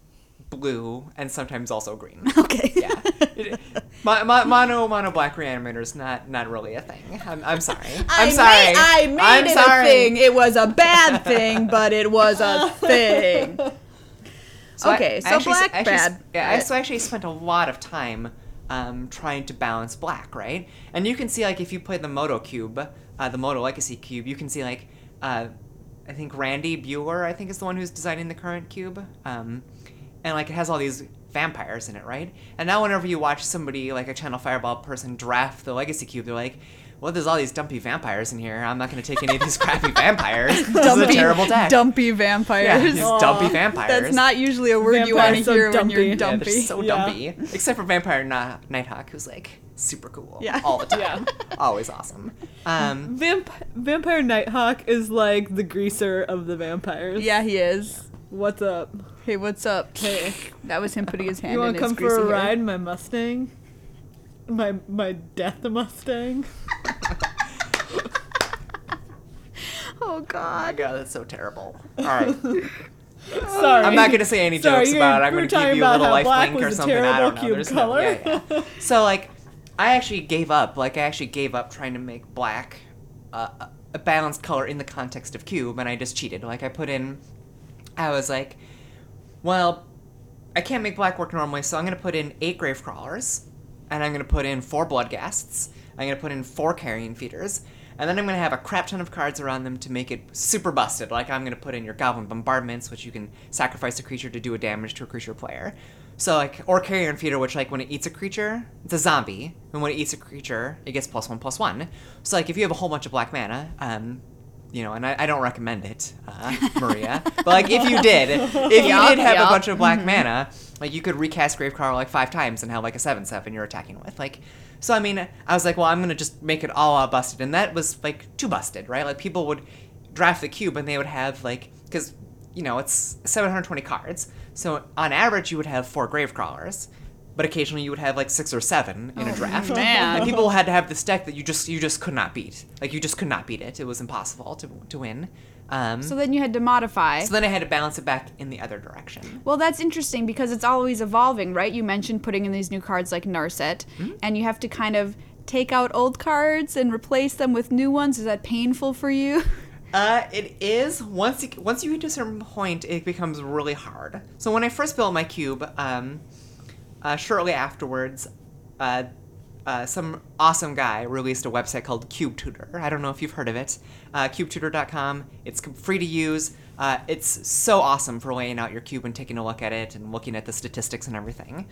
Speaker 3: blue and sometimes also green.
Speaker 2: okay.
Speaker 3: Yeah. It, mo- mo- mono mono black reanimator is not not really a thing. I'm, I'm sorry. I'm
Speaker 2: I
Speaker 3: sorry.
Speaker 2: Made, I made
Speaker 3: I'm
Speaker 2: it
Speaker 3: sorry.
Speaker 2: a thing. It was a bad thing, but it was a thing.
Speaker 3: So I-
Speaker 2: Okay,
Speaker 3: I
Speaker 2: so
Speaker 3: actually-
Speaker 2: black,
Speaker 3: actually,
Speaker 2: bad.
Speaker 3: Yeah, I
Speaker 2: Right.
Speaker 3: so actually spent a lot of time um, trying to balance black, right? And you can see, like, if you play the Moto Cube, uh, the Moto Legacy Cube, you can see, like, uh, I think Randy Bueller, I think, is the one who's designing the current cube. Um, and, like, it has all these vampires in it, right? And now whenever you watch somebody, like a Channel Fireball person, draft the Legacy Cube, they're like, well, there's all these dumpy vampires in here. I'm not going to take any of these crappy vampires. This is a
Speaker 2: Dumpy-
Speaker 3: terrible deck.
Speaker 2: Dumpy
Speaker 3: Yeah,
Speaker 2: vampires.
Speaker 3: these dumpy vampires.
Speaker 2: That's not usually a word you want to
Speaker 1: Vampires so
Speaker 2: hear when you're
Speaker 1: dumpy.
Speaker 3: Yeah,
Speaker 2: dumpy.
Speaker 3: they're so
Speaker 1: Yeah.
Speaker 3: dumpy. Except for Vampire Na- Nighthawk, who's like super cool.
Speaker 2: Yeah.
Speaker 3: All the time.
Speaker 1: Yeah.
Speaker 3: Always awesome. Um,
Speaker 1: Vamp- Vampire Nighthawk is like the greaser of the vampires.
Speaker 2: Yeah, he is.
Speaker 1: What's up?
Speaker 2: Hey, what's up?
Speaker 1: Hey.
Speaker 2: That was him putting his hand
Speaker 1: You
Speaker 2: in
Speaker 1: want
Speaker 2: his
Speaker 1: to come
Speaker 2: greasy
Speaker 1: for a
Speaker 2: hair.
Speaker 1: ride in my Mustang? My my Death Mustang?
Speaker 2: Oh
Speaker 3: oh my
Speaker 2: God.
Speaker 3: god, that's so terrible. All right.
Speaker 1: Sorry.
Speaker 3: I'm not going to say any
Speaker 1: Sorry,
Speaker 3: jokes
Speaker 1: you're-
Speaker 3: about it. I'm
Speaker 1: we're
Speaker 3: going to give
Speaker 1: talking
Speaker 3: you a
Speaker 1: about
Speaker 3: little
Speaker 1: how
Speaker 3: life
Speaker 1: black
Speaker 3: link or
Speaker 1: was a
Speaker 3: something. I
Speaker 1: terrible
Speaker 3: don't know.
Speaker 1: cube
Speaker 3: There's
Speaker 1: color.
Speaker 3: no. Yeah, yeah. So, like, I actually gave up. Like, I actually gave up trying to make black uh, a balanced color in the context of cube, and I just cheated. Like, I put in. I was like, well, I can't make black work normally, so I'm going to put in eight grave crawlers, and I'm going to put in four bloodghasts. I'm going to put in four carrion feeders, and then I'm going to have a crap ton of cards around them to make it super busted. Like, I'm going to put in your Goblin Bombardments, which you can sacrifice a creature to do a damage to a creature player. So, like, or Carrion Feeder, which, like, when it eats a creature, it's a zombie, and when it eats a creature, it gets plus one, plus one. So, like, if you have a whole bunch of black mana, um, you know, and I, I don't recommend it, uh, Maria, but, like, if you did, if you
Speaker 2: Yup,
Speaker 3: did have
Speaker 2: yup.
Speaker 3: a bunch of black mana, like, you could recast Gravecrawler, like, five times and have, like, a seven seven you're attacking with. Like, so, I mean, I was like, well, I'm going to just make it all out busted, and that was, like, too busted, right? Like, people would draft the cube, and they would have, like, because, you know, it's seven hundred twenty cards, so on average, you would have four Gravecrawlers, but occasionally you would have, like, six or seven in a draft.
Speaker 2: man.
Speaker 3: And people had to have this deck that you just you just could not beat. Like, you just could not beat it. It was impossible to, to win. Um,
Speaker 2: So then you had to modify.
Speaker 3: so then I had to balance it back in the other direction.
Speaker 2: Well, that's interesting because it's always evolving, right? You mentioned putting in these new cards like Narset,
Speaker 3: Mm-hmm.
Speaker 2: and you have to kind of take out old cards and replace them with new ones. Is that painful for you?
Speaker 3: Uh, it is. Once you, once you get to a certain point, it becomes really hard. So when I first built my cube, um, uh, shortly afterwards, uh, uh, some awesome guy released a website called Cube Tutor. I don't know if you've heard of it. Uh, cube tutor dot com. It's com- free to use. Uh, it's so awesome for laying out your cube and taking a look at it and looking at the statistics and everything.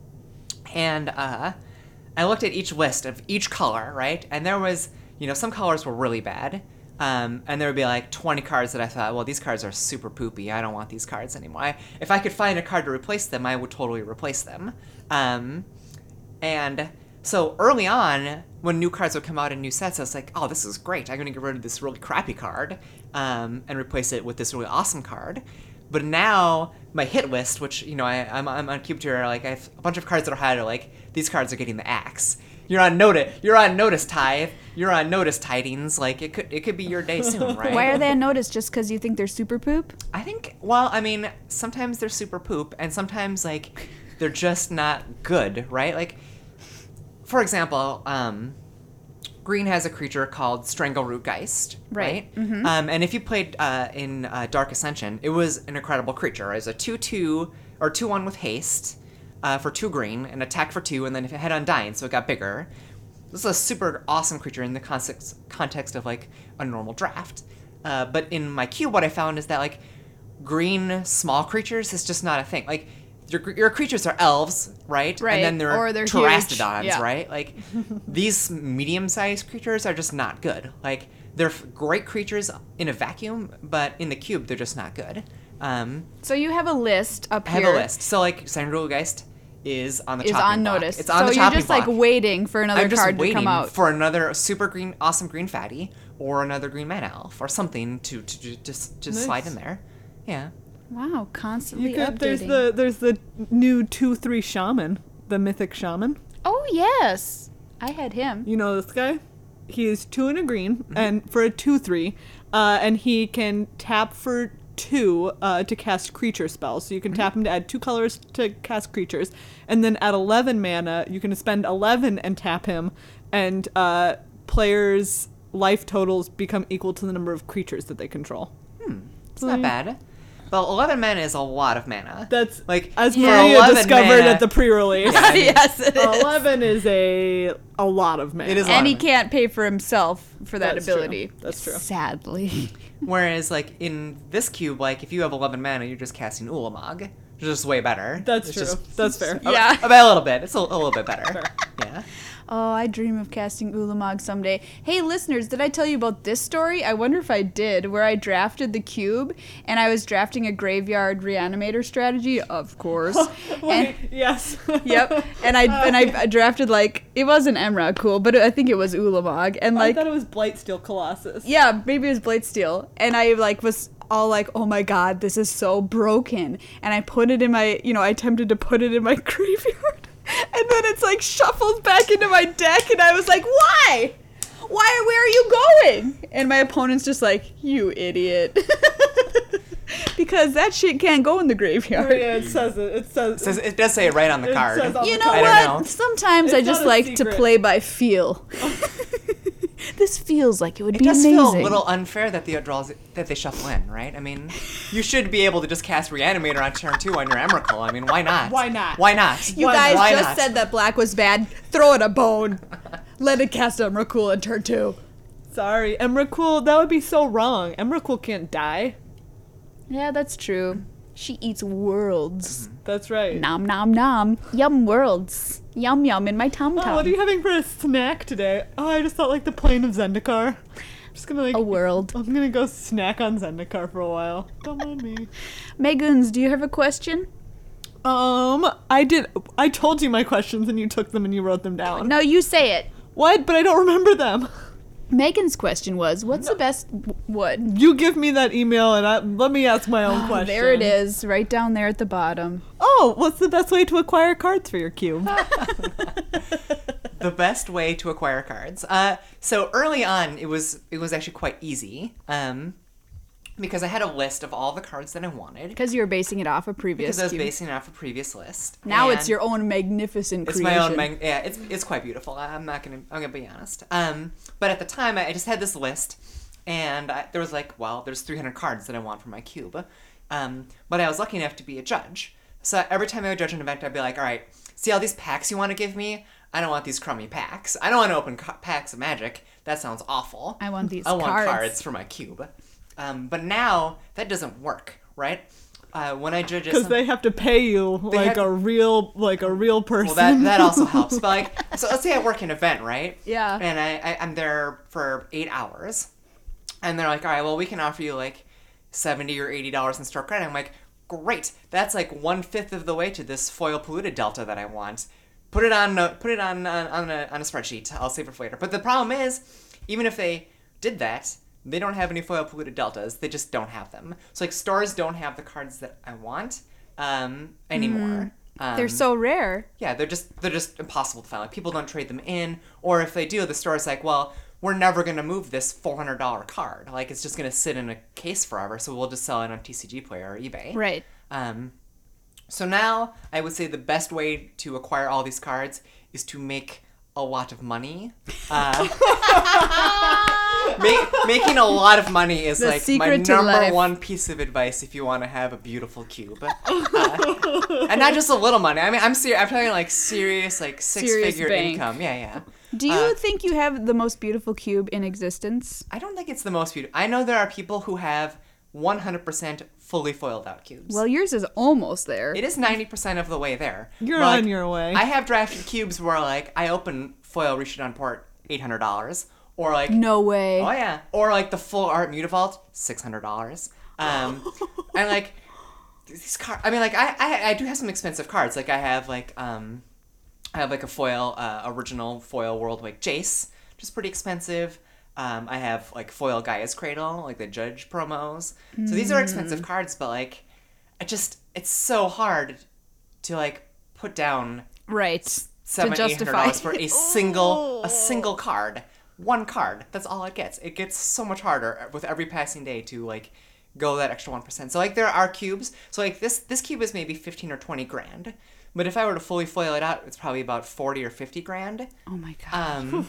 Speaker 3: And uh, I looked at each list of each color, right? And there was, you know, some colors were really bad. Um, and there would be like twenty cards that I thought, well, these cards are super poopy. I don't want these cards anymore. I, if I could find a card to replace them, I would totally replace them. Um, and so early on, when new cards would come out in new sets, I was like, oh, this is great. I'm going to get rid of this really crappy card um, and replace it with this really awesome card. But now my hit list, which you know I, I'm I'm on Cube Tier, like I have a bunch of cards that are highlighted. Like these cards are getting the axe. You're on notice. You're on notice, Tithe. You're on notice, Tidings. Like it could it could be your day soon, right?
Speaker 2: Why are they on notice? Just because you think they're super poop?
Speaker 3: I think. Well, I mean, sometimes they're super poop, and sometimes like they're just not good, right? Like, for example, um, Green has a creature called Strangleroot Geist, right?
Speaker 2: Right. Mm-hmm.
Speaker 3: Um, and if you played uh, in uh, Dark Ascension, it was an incredible creature. It was a two two or two one with haste uh, for two green, and attack for two, and then if it had Undying, so it got bigger. This is a super awesome creature in the context context of like a normal draft. Uh, but in my cube, what I found is that like green small creatures is just not a thing. Like your your creatures are elves, right?
Speaker 2: Right,
Speaker 3: And then there
Speaker 2: or
Speaker 3: are
Speaker 2: they're
Speaker 3: terastodons,
Speaker 2: huge. Yeah.
Speaker 3: right? Like these medium-sized creatures are just not good. Like they're f- great creatures in a vacuum, but in the cube they're just not good. Um,
Speaker 2: So you have a list up
Speaker 3: I have
Speaker 2: here.
Speaker 3: a list. So like Strangleroot Geist is on the
Speaker 2: Is
Speaker 3: chopping
Speaker 2: on
Speaker 3: block.
Speaker 2: notice.
Speaker 3: It's on
Speaker 2: so
Speaker 3: the
Speaker 2: you're
Speaker 3: chopping
Speaker 2: just
Speaker 3: block.
Speaker 2: like waiting for another
Speaker 3: I'm just
Speaker 2: card
Speaker 3: waiting
Speaker 2: to come out.
Speaker 3: for another super green, awesome green fatty, or another green mana elf, or something to to, to just just
Speaker 1: Nice.
Speaker 3: slide in there. Yeah.
Speaker 2: Wow, constantly
Speaker 1: You could,
Speaker 2: updating.
Speaker 1: there's the there's the new two three shaman, the mythic shaman.
Speaker 2: Oh yes, I had him.
Speaker 1: You know this guy? He is two and a green,
Speaker 3: Mm-hmm.
Speaker 1: and for a two three, uh, and he can tap for two uh, to cast creature spells. So you can
Speaker 3: Mm-hmm.
Speaker 1: tap him to add two colors to cast creatures, and then at eleven mana, you can spend eleven and tap him, and uh, players' life totals become equal to the number of creatures that they control.
Speaker 3: It's not bad. Well, eleven mana is a lot of mana.
Speaker 1: That's
Speaker 3: like
Speaker 1: as
Speaker 3: for
Speaker 1: Maria
Speaker 3: eleven
Speaker 1: discovered
Speaker 3: mana-
Speaker 1: at the pre-release.
Speaker 3: Yeah, I mean,
Speaker 2: yes, it is.
Speaker 1: eleven is a a lot of mana.
Speaker 3: It is a lot.
Speaker 2: And he can't pay for himself for that
Speaker 1: That's true.
Speaker 2: ability.
Speaker 1: That's true.
Speaker 2: Sadly.
Speaker 3: Whereas like in this cube, like if you have eleven mana, you're just casting Ulamog, which is just way better.
Speaker 1: That's
Speaker 3: It's
Speaker 1: true.
Speaker 3: just-
Speaker 1: That's fair.
Speaker 2: Yeah.
Speaker 3: About a little bit. It's a, a little bit better. Yeah.
Speaker 2: Oh, I dream of casting Ulamog someday. Hey, listeners, did I tell you about this story? I wonder if I did, where I drafted the cube, and I was drafting a graveyard reanimator strategy, of course. and,
Speaker 1: Wait, yes.
Speaker 2: yep. And I and I drafted like it wasn't Emrakul, but I think it was Ulamog, and
Speaker 1: I
Speaker 2: like
Speaker 1: thought it was Blightsteel Colossus.
Speaker 2: yeah, maybe it was Blightsteel, and I like was all like, oh my god, this is so broken, and I put it in my, you know, I attempted to put it in my graveyard. And then it's like shuffled back into my deck, and I was like, why? Why? Where are you going? And my opponent's just like, you idiot. Because that shit can't go in the
Speaker 1: Oh,
Speaker 2: graveyard.
Speaker 1: yeah, it says it. It says.
Speaker 3: It, says, it does say it right on the
Speaker 1: It
Speaker 3: card.
Speaker 1: says on
Speaker 2: You
Speaker 1: the
Speaker 2: know
Speaker 3: I
Speaker 1: card.
Speaker 3: don't
Speaker 2: what?
Speaker 3: know.
Speaker 2: Sometimes
Speaker 1: It's
Speaker 2: I just
Speaker 1: not a
Speaker 2: like to
Speaker 1: secret.
Speaker 2: play by feel. This feels like it would
Speaker 3: It
Speaker 2: be
Speaker 3: does
Speaker 2: amazing.
Speaker 3: feel a little unfair that the draws that they shuffle in, right? I mean, you should be able to just cast Reanimator on turn two on your Emrakul. I mean, why not?
Speaker 1: Why not?
Speaker 3: Why not?
Speaker 2: You
Speaker 3: why,
Speaker 2: guys
Speaker 3: why
Speaker 2: just
Speaker 3: not?
Speaker 2: said that black was bad. Throw it a bone. Let it cast Emrakul in turn two.
Speaker 1: Sorry, Emrakul. That would be so wrong. Emrakul can't die.
Speaker 2: Yeah, that's true. She eats worlds.
Speaker 1: That's right.
Speaker 2: Nom nom nom. Yum worlds. Yum yum in my tum
Speaker 1: Oh,
Speaker 2: tum.
Speaker 1: what are you having for a snack today? Oh, I just thought like the plane of Zendikar. I'm just gonna like.
Speaker 2: A world.
Speaker 1: I'm gonna go snack on Zendikar for a while. Don't mind me.
Speaker 2: Meguns, do you have a question?
Speaker 1: Um, I did. I told you my questions and you took them and you wrote them down.
Speaker 2: No, you say it.
Speaker 1: What? But I don't remember them.
Speaker 2: Megan's question was, what's the best w- wood?
Speaker 1: You give me that email and I, let me ask my own question.
Speaker 2: There it is, right down there at the bottom.
Speaker 1: Oh, what's the best way to acquire cards for your cube?
Speaker 3: The best way to acquire cards. Uh, so early on, it was it was actually quite easy. Um, because I had a list of all the cards that I wanted.
Speaker 2: Because you were basing it off a previous
Speaker 3: Because I was
Speaker 2: cube.
Speaker 3: basing it off a previous list.
Speaker 2: Now it's
Speaker 3: And
Speaker 2: your own magnificent
Speaker 3: It's
Speaker 2: creation.
Speaker 3: my own. Mag- yeah, it's it's quite beautiful. I- I'm not gonna. I'm gonna be honest. Um, but at the time, I I just had this list, and I, there was like, well, there's three hundred cards that I want for my cube. Um, but I was lucky enough to be a judge. So every time I would judge an event, I'd be like, all right, see all these packs you want to give me? I don't want these crummy packs. I don't want to open ca- packs of Magic. That sounds awful.
Speaker 2: I want these
Speaker 3: I want
Speaker 2: cards.
Speaker 3: cards for my cube. Um, but now that doesn't work, right? Uh, when I judge it,
Speaker 1: Because
Speaker 3: some-
Speaker 1: they have to pay you like
Speaker 3: have-
Speaker 1: a real, like a real person.
Speaker 3: well, that that also helps. But like, so let's say I work an event, right?
Speaker 2: Yeah.
Speaker 3: And I, I I'm there for eight hours, and they're like, all right, well, we can offer you like seventy or eighty dollars in store credit. I'm like, great. That's like one fifth of the way to this foil polluted delta that I want. Put it on, uh, put it on on, on a on a spreadsheet. I'll save it for later. But the problem is, even if they did that, they don't have any foil polluted deltas. They just don't have them. So like stores don't have the cards that I want um, anymore. Um,
Speaker 2: They're so rare.
Speaker 3: yeah, they're just they're just impossible to find. Like people don't trade them in, or if they do, the store's like, well, we're never gonna move this four hundred dollar card. Like it's just gonna sit in a case forever. So we'll just sell it on T C G Player or eBay.
Speaker 2: Right.
Speaker 3: Um, so now I would say the best way to acquire all these cards is to make a lot of money. Uh, make, making a lot of money is
Speaker 2: The
Speaker 3: like my
Speaker 2: secret to
Speaker 3: number
Speaker 2: life.
Speaker 3: one piece of advice if you want to have a beautiful cube. Uh, and not just a little money. I mean, I'm serious. I'm talking like serious, like six
Speaker 2: Serious
Speaker 3: figure
Speaker 2: bank.
Speaker 3: income. Yeah, yeah.
Speaker 2: Do you
Speaker 3: Uh,
Speaker 2: think you have the most beautiful cube in existence?
Speaker 3: I don't think it's the most beautiful. I know there are people who have one hundred percent fully foiled out cubes.
Speaker 2: Well, yours is almost there.
Speaker 3: It is ninety percent of the way there.
Speaker 1: You're
Speaker 3: But, like,
Speaker 1: on your way.
Speaker 3: I have drafted cubes where, like, I open foil Rishidan Port, eight hundred dollars. Or, like,
Speaker 2: No way.
Speaker 3: oh, yeah. Or, like, the full art Mutavault, six hundred dollars. Um, and, like, these cards, I mean, like, I, I I do have some expensive cards. Like, I have, like, um, I have, like, a foil, uh, original foil World Wake Jace, which is pretty expensive. Um, I have, like, foil Gaia's Cradle, like the Judge promos. So these are expensive cards, but, like, I just, it's so hard to, like, put down
Speaker 2: Right.
Speaker 3: seven,
Speaker 2: to
Speaker 3: eight hundred
Speaker 2: justify.
Speaker 3: dollars for a single, a single card. One card. That's all it gets. It gets so much harder with every passing day to, like, go that extra one percent. So, like, there are cubes. So, like, this, this cube is maybe fifteen or twenty grand. But if I were to fully foil it out, it's probably about forty or fifty grand.
Speaker 2: Oh my god.
Speaker 3: Um,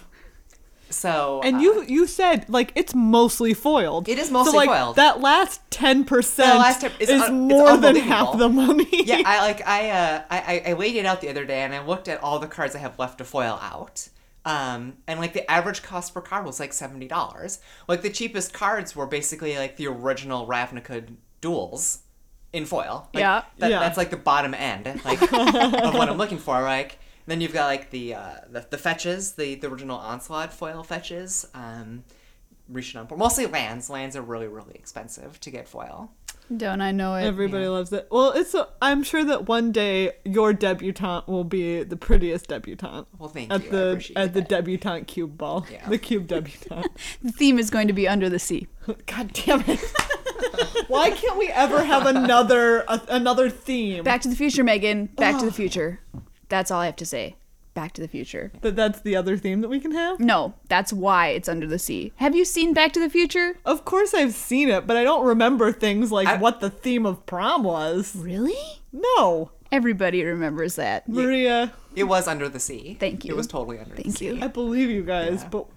Speaker 3: so
Speaker 1: And
Speaker 3: uh,
Speaker 1: you you said like it's mostly foiled.
Speaker 3: It is mostly
Speaker 1: so, like,
Speaker 3: foiled.
Speaker 1: That last ten percent
Speaker 3: The last ten is
Speaker 1: is
Speaker 3: un- it's
Speaker 1: more than half
Speaker 3: unbelievable.
Speaker 1: the money.
Speaker 3: yeah, I like I uh I I I weighed it out the other day and I looked at all the cards I have left to foil out. Um, and like the average cost per card was like seventy dollars. Like the cheapest cards were basically like the original Ravnica duels in foil. Like,
Speaker 2: Yeah.
Speaker 3: that,
Speaker 1: Yeah.
Speaker 3: That's like the bottom end, like of what I'm looking for. Like then you've got like the uh, the, the fetches, the the original Onslaught foil fetches. Um, Rishidan, mostly lands. Lands are really really expensive to get foil.
Speaker 2: Don't I know it?
Speaker 1: Everybody
Speaker 3: Yeah.
Speaker 1: loves it. Well, it's. A, I'm sure that one day your debutante will be the prettiest debutante
Speaker 3: Well, thank
Speaker 1: at
Speaker 3: you. I
Speaker 1: the
Speaker 3: appreciate
Speaker 1: at the
Speaker 3: that.
Speaker 1: debutante cube ball.
Speaker 3: Yeah.
Speaker 1: The cube debutante.
Speaker 2: The theme is going to be Under the Sea.
Speaker 1: God damn it! Why can't we ever have another a, another theme?
Speaker 2: Back to the Future, Megan. Back to the Future. That's all I have to say. Back to the Future.
Speaker 1: That that's the other theme that we can have.
Speaker 2: No, that's why it's Under the Sea. Have you seen Back to the Future?
Speaker 1: Of course, I've seen it, but I don't remember things like
Speaker 3: I-
Speaker 1: what the theme of prom was.
Speaker 2: Really?
Speaker 1: No,
Speaker 2: Everybody remembers that.
Speaker 1: Maria,
Speaker 3: It was Under the Sea.
Speaker 2: Thank you.
Speaker 3: It was totally Under the
Speaker 2: Thank
Speaker 3: Sea.
Speaker 2: you.
Speaker 1: I believe you guys,
Speaker 3: Yeah.
Speaker 1: but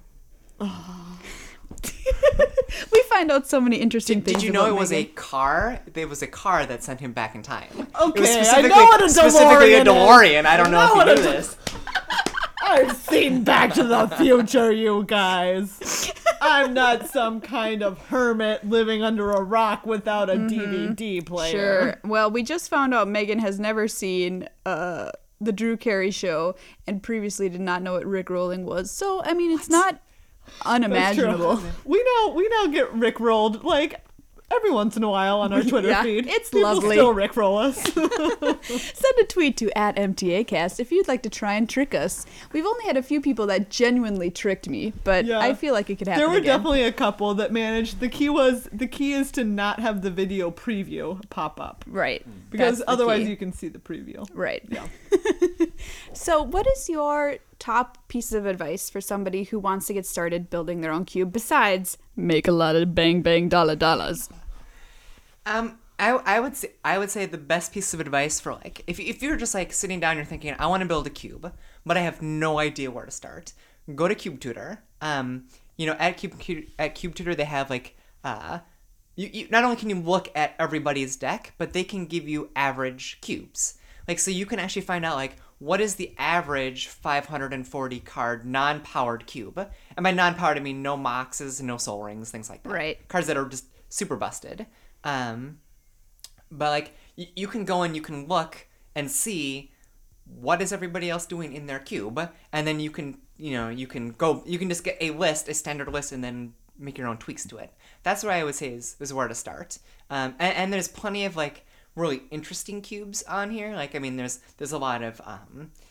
Speaker 2: We find out so many interesting
Speaker 3: Did,
Speaker 2: things.
Speaker 3: did you know
Speaker 2: about
Speaker 3: it was a
Speaker 2: Megan.
Speaker 3: car? It was a car that sent him back in time. It
Speaker 1: Okay,
Speaker 3: was
Speaker 1: I
Speaker 3: specifically,
Speaker 1: know what a
Speaker 3: specifically a
Speaker 1: DeLorean is.
Speaker 3: DeLorean. I don't
Speaker 1: I
Speaker 3: know,
Speaker 1: know
Speaker 3: if
Speaker 1: what
Speaker 3: you
Speaker 1: a
Speaker 3: knew
Speaker 1: De-
Speaker 3: this.
Speaker 1: I've seen Back to the Future, you guys. I'm not some kind of hermit living under a rock without a D V D player.
Speaker 2: Sure. Well, we just found out Megan has never seen uh, the Drew Carey show and previously did not know what Rick Rolling was. So, I mean, it's not
Speaker 1: That's true.
Speaker 2: unimaginable.
Speaker 1: We now we now get rickrolled like every once in a while on our Twitter
Speaker 2: Yeah,
Speaker 1: feed.
Speaker 2: it's
Speaker 1: People
Speaker 2: lovely.
Speaker 1: Still rickroll us.
Speaker 2: Send a tweet to at M T A cast if you'd like to try and trick us. We've only had a few people that genuinely tricked me, but
Speaker 1: Yeah.
Speaker 2: I feel like it could happen
Speaker 1: There were
Speaker 2: again.
Speaker 1: definitely a couple that managed. The key was the key is to not have the video preview pop up
Speaker 2: Right.
Speaker 1: because
Speaker 2: That's the
Speaker 1: otherwise
Speaker 2: key.
Speaker 1: you can see the preview.
Speaker 2: Right.
Speaker 1: Yeah.
Speaker 2: So, what is your top piece of advice for somebody who wants to get started building their own cube besides make a lot of bang bang dollar dollars?
Speaker 3: Um, I, I would say I would say the best piece of advice for like if if you're just like sitting down, you're thinking I want to build a cube, but I have no idea where to start. Go to Cube Tutor. Um, you know at Cube at Cube Tutor they have like uh, you, you not only can you look at everybody's deck, but they can give you average cubes. Like so you can actually find out like what is the average five hundred forty card non-powered cube. And by non-powered I mean no moxes, no soul rings, things like that.
Speaker 2: Right.
Speaker 3: Cards that are just super busted. Um, but like y- you can go and you can look and see what is everybody else doing in their cube, and then you can you know you can go you can just get a list, a standard list, and then make your own tweaks to it. That's what I would say is, is where to start. Um, and, and there's plenty of like really interesting cubes on here. Like I mean, there's there's a lot of um,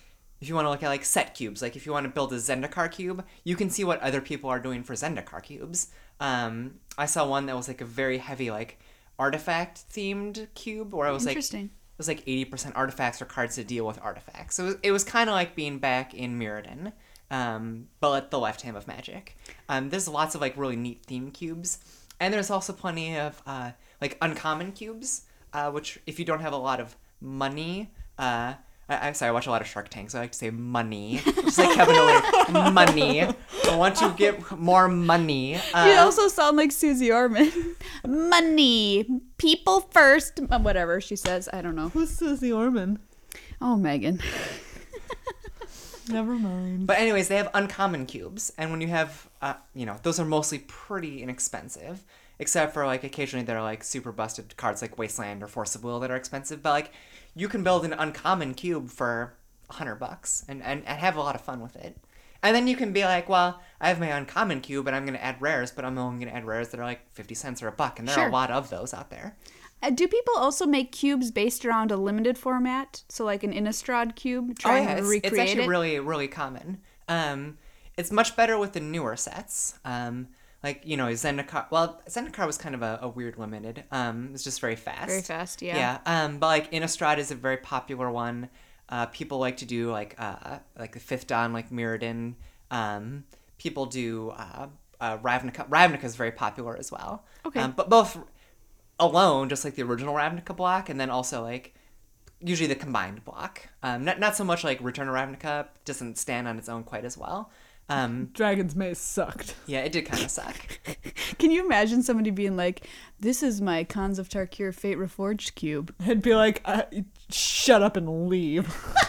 Speaker 3: if you want to look at like set cubes, like if you want to build a Zendikar cube, you can see what other people are doing for Zendikar cubes. Um, I saw one that was like a very heavy like artifact themed cube where it was like
Speaker 2: Interesting.
Speaker 3: it was like eighty percent artifacts or cards to deal with artifacts. So it was, it was kind of like being back in Mirrodin, um, but at the left hand of Magic. Um, there's lots of like really neat theme cubes, and there's also plenty of uh, like uncommon cubes, uh, which if you don't have a lot of money, uh, I, I'm sorry, I watch a lot of Shark Tank, so I like to say money, just like Kevin O'Leary, money. I want to get more money. Uh,
Speaker 2: You also sound like Susie Orman. Money, people first. Uh, Whatever she says, I don't know.
Speaker 1: Who's Susie Orman?
Speaker 2: Oh, Megan.
Speaker 1: Never mind.
Speaker 3: But anyways, they have uncommon cubes, and when you have, uh, you know, those are mostly pretty inexpensive, except for like occasionally there are like super busted cards like Wasteland or Force of Will that are expensive. But like, you can build an uncommon cube for a hundred bucks and, and and have a lot of fun with it. And then you can be like, well, I have my uncommon cube, and I'm gonna add rares, but I'm only gonna add rares that are like fifty cents or a buck, and there
Speaker 2: Sure.
Speaker 3: are a lot of those out there.
Speaker 2: Uh, do people also make cubes based around a limited format? So like an Innistrad cube, trying to
Speaker 3: it's,
Speaker 2: recreate
Speaker 3: it's actually
Speaker 2: it?
Speaker 3: really, really common. Um, it's much better with the newer sets. Um, like, you know, Zendikar. Well, Zendikar was kind of a, a weird limited. Um, it's just very fast.
Speaker 2: Very fast, yeah.
Speaker 3: Yeah. Um, but like Innistrad is a very popular one. Uh, people like to do like uh like the fifth Dawn, like Mirrodin. Um, people do uh, uh Ravnica. Ravnica is very popular as well.
Speaker 2: Okay.
Speaker 3: Um, but both alone, just like the original Ravnica block, and then also like usually the combined block. Um, not not so much like Return to Ravnica doesn't stand on its own quite as well. Um,
Speaker 1: Dragon's Maze sucked.
Speaker 3: yeah, it did kind of suck.
Speaker 2: Can you imagine somebody being like, "This is my Khans of Tarkir Fate Reforged cube"?
Speaker 1: I'd be like, uh, shut up and leave.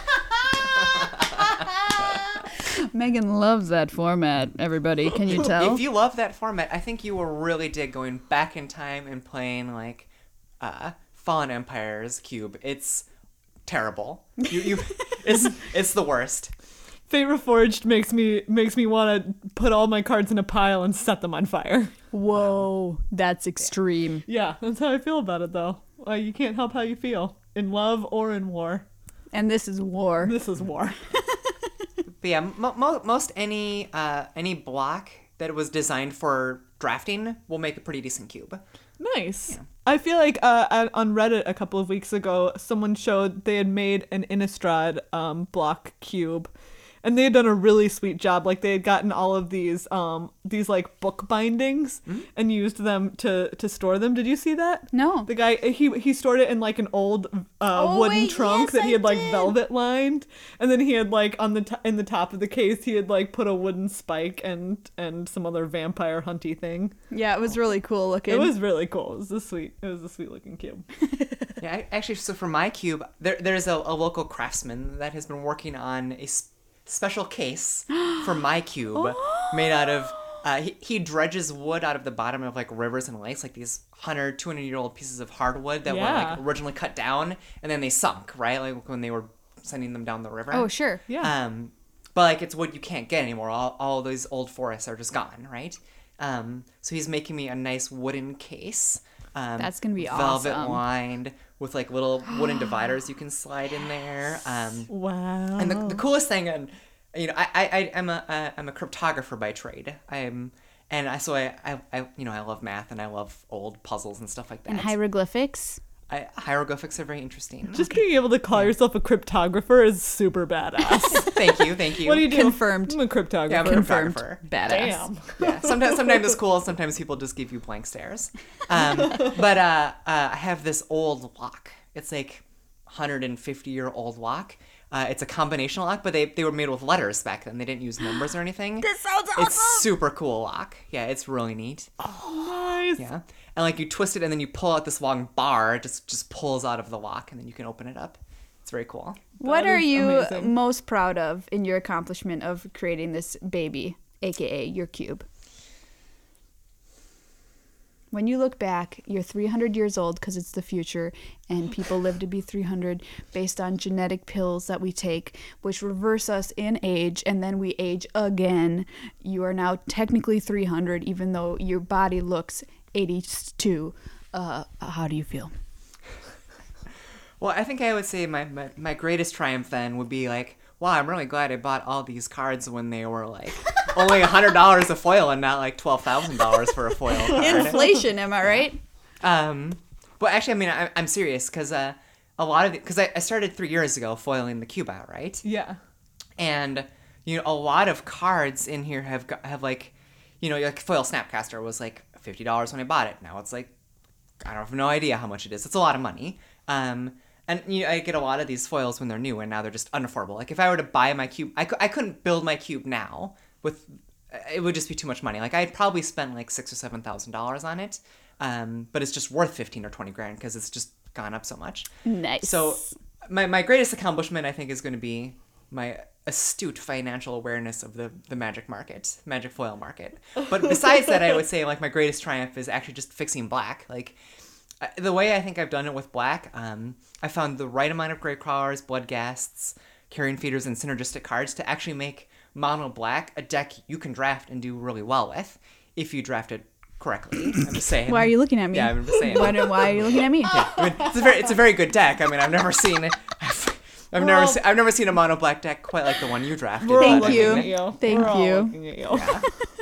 Speaker 2: Megan loves that format. Everybody, can you tell?
Speaker 3: If you love that format, I think you will really dig going back in time and playing like uh, Fallen Empire's cube. It's terrible. You, you, it's it's the worst.
Speaker 1: Fate Reforged makes me makes me want to put all my cards in a pile and set them on fire.
Speaker 2: Whoa, that's extreme.
Speaker 1: Yeah, that's how I feel about it, though. Uh, you can't help how you feel, in love or in war.
Speaker 2: And this is war.
Speaker 1: This is war.
Speaker 3: But yeah, mo- mo- most any uh, any block that was designed for drafting will make a pretty decent cube.
Speaker 1: Nice. I feel like uh, at- on Reddit a couple of weeks ago, someone showed they had made an Innistrad um, block cube. And they had done a really sweet job. Like they had gotten all of these, um, these like book bindings
Speaker 3: Mm-hmm.
Speaker 1: and used them to to store them. Did you see that?
Speaker 2: No.
Speaker 1: The guy he he stored it in like an old uh,
Speaker 2: Oh,
Speaker 1: wooden
Speaker 2: wait,
Speaker 1: trunk
Speaker 2: yes,
Speaker 1: that he
Speaker 2: I
Speaker 1: had like
Speaker 2: did.
Speaker 1: velvet lined, and then he had like on the t- in the top of the case he had like put a wooden spike and and some other vampire hunty thing.
Speaker 2: Yeah, it was really cool looking.
Speaker 1: It was really cool. It was a sweet. It was a sweet looking cube.
Speaker 3: Yeah, I- actually, so for my cube, there there's a, a local craftsman that has been working on a s- special case for my cube made out of. Uh, he, he dredges wood out of the bottom of like rivers and lakes, like these one hundred, two hundred year old pieces of hardwood that were
Speaker 1: Yeah.
Speaker 3: like originally cut down and then they sunk, right? Like when they were sending them down the river.
Speaker 2: Oh, sure.
Speaker 1: Yeah.
Speaker 3: Um, but like it's wood you can't get anymore. All all those old forests are just gone, right? Um, so he's making me a nice wooden case. Um,
Speaker 2: That's gonna be
Speaker 3: velvet
Speaker 2: awesome.
Speaker 3: lined with like little wooden dividers you can slide in there. Um,
Speaker 1: Wow.
Speaker 3: and the, the coolest thing, and you know, I I I- I'm a uh, I'm a cryptographer by trade. I'm and I so I, I I you know I love math and I love old puzzles and stuff like that.
Speaker 2: And hieroglyphics.
Speaker 3: I, hieroglyphics are very interesting.
Speaker 1: Just being able to call yourself a cryptographer is super badass.
Speaker 3: Thank you, thank you.
Speaker 1: What do you do?
Speaker 2: Confirmed.
Speaker 1: I'm a cryptographer.
Speaker 3: Yeah, I'm a
Speaker 2: Confirmed.
Speaker 3: cryptographer.
Speaker 2: Badass.
Speaker 1: Damn.
Speaker 3: Yeah, sometimes sometimes it's cool. Sometimes people just give you blank stares. Um, but uh, uh, I have this old lock. It's like one hundred fifty year old lock. Uh, it's a combination lock, but they, they were made with letters back then. They didn't use numbers or anything.
Speaker 2: This sounds awesome.
Speaker 3: It's super cool lock. Yeah, it's really neat.
Speaker 1: Nice.
Speaker 3: Yeah, and like you twist it and then you pull out this long bar. It just just pulls out of the lock and then you can open it up. It's very cool.
Speaker 2: What
Speaker 1: That
Speaker 2: are
Speaker 1: is
Speaker 2: you
Speaker 1: amazing.
Speaker 2: most proud of in your accomplishment of creating this baby, aka your cube? When you look back, you're three hundred years old because it's the future, and people live to be three hundred based on genetic pills that we take, which reverse us in age, and then we age again. You are now technically three hundred, even though your body looks eighty-two. Uh, how do you feel?
Speaker 3: Well, I think I would say my, my, my greatest triumph then would be like wow, I'm really glad I bought all these cards when they were like only one hundred dollars a foil and not like twelve thousand dollars for a foil card.
Speaker 2: Inflation, am I right?
Speaker 3: Um, but actually, I mean, I, I'm serious because uh, a lot of because I, I started three years ago foiling the cube out, right?
Speaker 1: Yeah.
Speaker 3: And you know, a lot of cards in here have got, have like, you know, like foil Snapcaster was like fifty dollars when I bought it. Now it's like, I don't have no idea how much it is. It's a lot of money. Um, and you know, I get a lot of these foils when they're new, and now they're just unaffordable. Like if I were to buy my cube, I, cou- I couldn't build my cube now with, it would just be too much money. Like I'd probably spend like six or seven thousand dollars on it. Um, but it's just worth fifteen or twenty grand because it's just gone up so much.
Speaker 2: Nice.
Speaker 3: So my, my greatest accomplishment, I think, is going to be my astute financial awareness of the, the magic market, magic foil market. But besides that, I would say like my greatest triumph is actually just fixing black. Like uh, the way I think I've done it with black, um, I found the right amount of Gravecrawlers, Bloodghasts, Carrion Feeders, and Synergistic cards to actually make mono black a deck you can draft and do really well with if you draft it correctly. I'm just saying.
Speaker 2: Why are you looking at me?
Speaker 3: Yeah, I'm just saying.
Speaker 2: Why, why are you looking at me?
Speaker 3: Yeah, I mean, it's a very it's a very good deck. I mean, I've never seen I've, I've never
Speaker 1: Well-
Speaker 3: se- I've never seen a mono black deck quite like the one you drafted.
Speaker 1: We're all
Speaker 2: Thank
Speaker 3: but I
Speaker 2: you.
Speaker 3: mean,
Speaker 1: looking at you.
Speaker 2: Thank
Speaker 1: We're all
Speaker 2: you.
Speaker 1: looking at you.
Speaker 3: Yeah.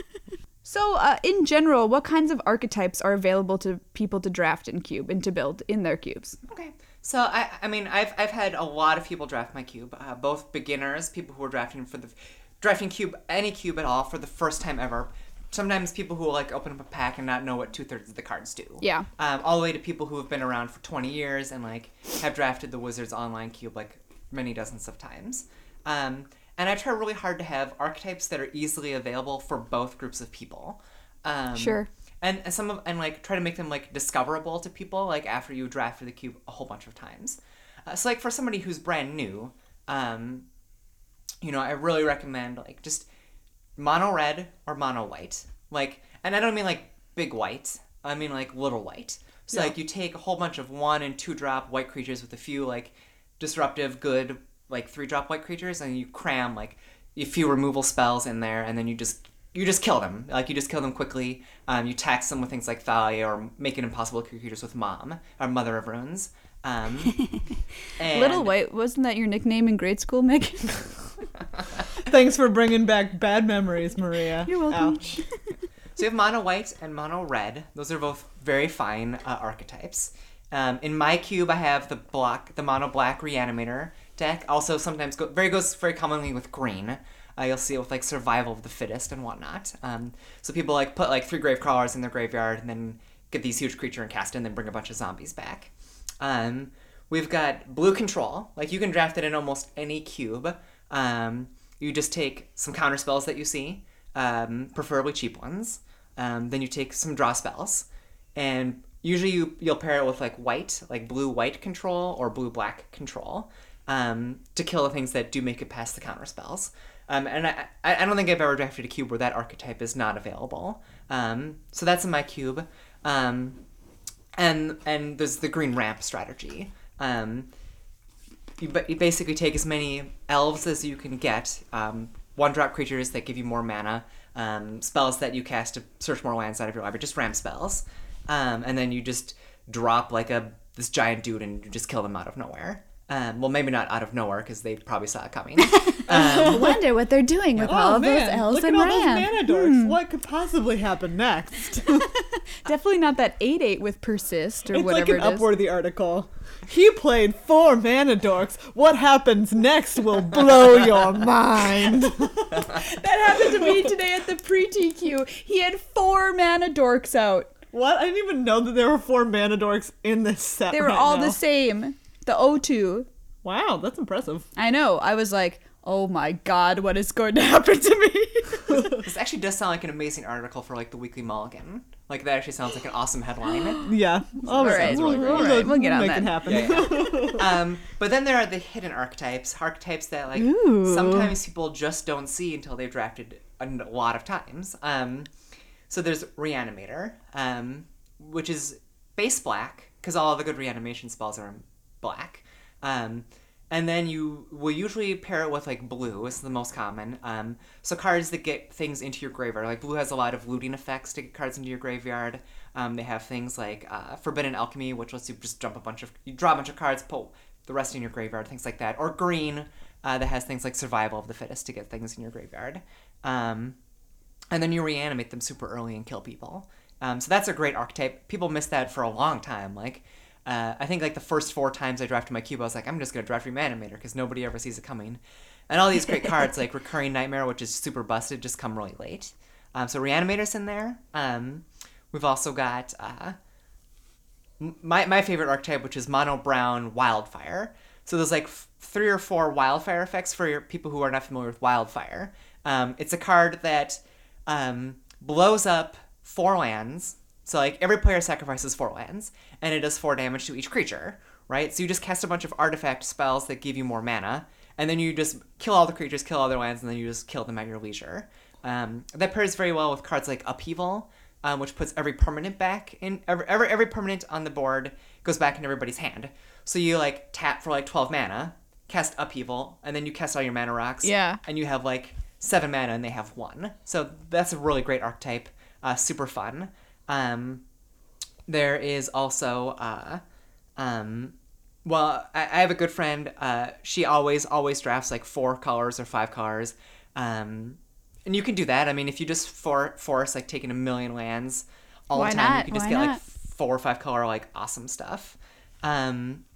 Speaker 2: So, uh, in general, what kinds of archetypes are available to people to draft in cube and to build in their cubes?
Speaker 3: Okay. So I I mean I've I've had a lot of people draft my cube, uh, both beginners, people who are drafting for the drafting cube any cube at all for the first time ever. Sometimes people who will like open up a pack and not know what two thirds of the cards do.
Speaker 2: Yeah.
Speaker 3: Um, all the way to people who have been around for twenty years and like have drafted the Wizards Online cube like many dozens of times. Um, and I try really hard to have archetypes that are easily available for both groups of people. Um,
Speaker 2: Sure.
Speaker 3: And, and some of and like try to make them like discoverable to people like after you drafted the cube a whole bunch of times. Uh, so like for somebody who's brand new, um, you know, I really recommend like just mono red or mono white. Like, and I don't mean like big white. I mean like little white. So
Speaker 1: Yeah.
Speaker 3: like you take a whole bunch of one and two drop white creatures with a few like disruptive good like three drop white creatures, and you cram like a few removal spells in there, and then you just you just kill them. Like you just kill them quickly. Um, you tax them with things like Thalia or make it impossible to kill creatures with Mom or Mother of Runes. Um, and
Speaker 2: Little White, wasn't that your nickname in grade school, Megan?
Speaker 1: Thanks for bringing back bad memories, Maria.
Speaker 2: You're welcome.
Speaker 1: Ouch.
Speaker 3: So you have mono white and mono red. Those are both very fine uh, archetypes. Um, in my cube, I have the black, the mono black Reanimator deck. Also, sometimes go, very goes very commonly with green. Uh, you'll see it with like Survival of the Fittest and whatnot. Um, so people like put like three Gravecrawlers in their graveyard and then get these huge creature and cast it, and then bring a bunch of zombies back. Um, we've got blue control. Like you can draft it in almost any cube. Um, you just take some counter spells that you see, um, preferably cheap ones. Um, then you take some draw spells, and usually you you'll pair it with like white, like blue white control or blue black control, um, to kill the things that do make it past the counter spells. Um, and I, I I don't think I've ever drafted a cube where that archetype is not available. Um, so that's in my cube. Um, and and there's the green ramp strategy. Um, you, ba- you basically take as many elves as you can get, um, one-drop creatures that give you more mana, um, spells that you cast to search more lands out of your library, just ramp spells, um, and then you just drop like a this giant dude and you just kill them out of nowhere. Um, well, maybe not out of nowhere because they probably saw it coming.
Speaker 2: I wonder what they're doing with all
Speaker 1: Oh
Speaker 2: of
Speaker 1: man,
Speaker 2: those elves
Speaker 1: look
Speaker 2: and
Speaker 1: at all those
Speaker 2: ramp.
Speaker 1: mana dorks. What could possibly happen next?
Speaker 2: Definitely not that eight eight with persist or
Speaker 1: It's like
Speaker 2: whatever
Speaker 1: an
Speaker 2: it is.
Speaker 1: Upworthy article. He played four mana dorks. What happens next will blow your mind.
Speaker 2: That happened to me today at the pre-T Q. He had four mana dorks out.
Speaker 1: What? I didn't even know that there were four mana dorks in this set.
Speaker 2: They were
Speaker 1: right
Speaker 2: all
Speaker 1: now.
Speaker 2: the same. The O two.
Speaker 1: Wow, that's impressive.
Speaker 2: I know. I was like, oh my god, what is going to happen to me?
Speaker 3: This actually does sound like an amazing article for like the Weekly Mulligan. Like that actually sounds like an awesome headline.
Speaker 1: Yeah. All
Speaker 2: right,
Speaker 3: sounds really great.
Speaker 2: all right, we'll get on
Speaker 1: make
Speaker 2: that.
Speaker 1: it happen.
Speaker 3: Yeah, yeah. um, but then there are the hidden archetypes, archetypes that like
Speaker 2: Ooh.
Speaker 3: sometimes people just don't see until they've drafted a n- lot of times. Um, so there's Reanimator, um, which is base black because all the good reanimation spells are in black. Um, and then you will usually pair it with like blue. It's the most common. Um, so cards that get things into your graveyard. Like blue has a lot of looting effects to get cards into your graveyard. Um, they have things like uh, Forbidden Alchemy, which lets you just jump a bunch of, you draw a bunch of cards, put the rest in your graveyard, things like that. Or green, uh, that has things like survival of the fittest to get things in your graveyard. Um, and then you reanimate them super early and kill people. Um, so that's a great archetype. People missed that for a long time. Like, uh, I think like the first four times I drafted my cube, I was like, I'm just going to draft Reanimator because nobody ever sees it coming. And all these great cards like Recurring Nightmare, which is super busted, just come really late. Um, so Reanimator's in there. Um, we've also got uh, my my favorite archetype, which is Mono Brown Wildfire. So there's like f- three or four wildfire effects for your people who are not familiar with Wildfire. Um, it's a card that um, blows up four lands. So like every player sacrifices four lands, and it does four damage to each creature, right? So you just cast a bunch of artifact spells that give you more mana, and then you just kill all the creatures, kill all their lands, and then you just kill them at your leisure. Um, that pairs very well with cards like Upheaval, um, which puts every permanent back in every, every every permanent on the board goes back in everybody's hand. So you like tap for like twelve mana, cast Upheaval, and then you cast all your mana rocks.
Speaker 2: Yeah.
Speaker 3: And you have like seven mana, and they have one. So that's a really great archetype. Uh, super fun. Um, there is also, uh, um, well, I, I have a good friend. Uh, she always always drafts like four colors or five colors. Um, and you can do that. I mean, if you just for, force like taking a million lands all
Speaker 2: Why
Speaker 3: the time,
Speaker 2: not?
Speaker 3: you can just
Speaker 2: Why
Speaker 3: get
Speaker 2: not?
Speaker 3: like four or five color like awesome stuff. Um,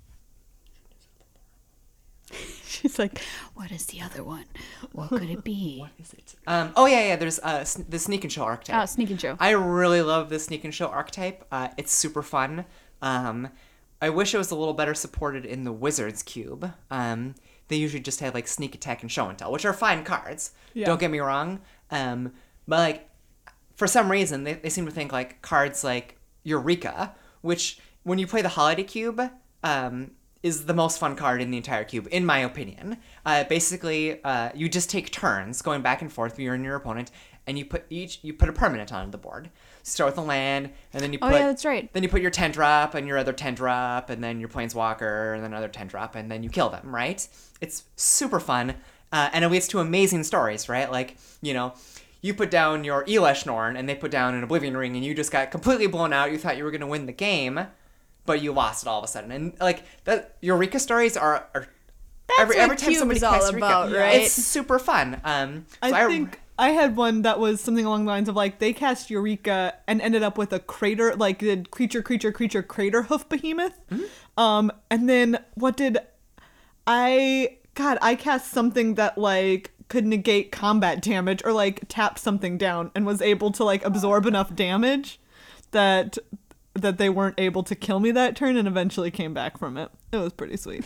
Speaker 2: She's like, what is the other one? What could it be?
Speaker 3: what is it? Um, oh yeah, yeah. There's uh, s- the Sneak and Show archetype.
Speaker 2: Oh, Sneak and Show.
Speaker 3: I really love the Sneak and Show archetype. Uh, it's super fun. Um, I wish it was a little better supported in the Wizards cube. Um, they usually just have like Sneak Attack and Show and Tell, which are fine cards.
Speaker 1: Yeah.
Speaker 3: Don't get me wrong. Um, but like, for some reason, they, they seem to think like cards like Eureka, which when you play the Holiday Cube, um, is the most fun card in the entire cube, in my opinion. Uh, basically, uh, you just take turns going back and forth, you and your opponent, and you put each you put a permanent on the board. Start with a land, and then you
Speaker 2: Oh,
Speaker 3: put
Speaker 2: yeah, that's right.
Speaker 3: Then you put your ten drop and your other ten drop, and then your planeswalker, and then another ten drop, and then you kill them. Right? It's super fun, uh, and it leads to amazing stories. Right? Like you know. You put down your Elesh Norn, and they put down an Oblivion Ring, and you just got completely blown out. You thought you were going to win the game, but you lost it all of a sudden. And like that, Eureka stories are, are
Speaker 2: That's
Speaker 3: every
Speaker 2: what
Speaker 3: every time
Speaker 2: Cube
Speaker 3: somebody
Speaker 2: is all
Speaker 3: casts Eureka,
Speaker 2: about,
Speaker 3: yeah,
Speaker 2: right?
Speaker 3: it's super fun. Um, so
Speaker 1: I think I had one that was something along the lines of like they cast Eureka and ended up with a crater, like did creature, creature, creature, crater hoof behemoth.
Speaker 3: Mm-hmm.
Speaker 1: Um, and then what did I? God, I cast something that like could negate combat damage or like tapped something down and was able to like absorb enough damage that that they weren't able to kill me that turn and eventually came back from it. It was pretty sweet.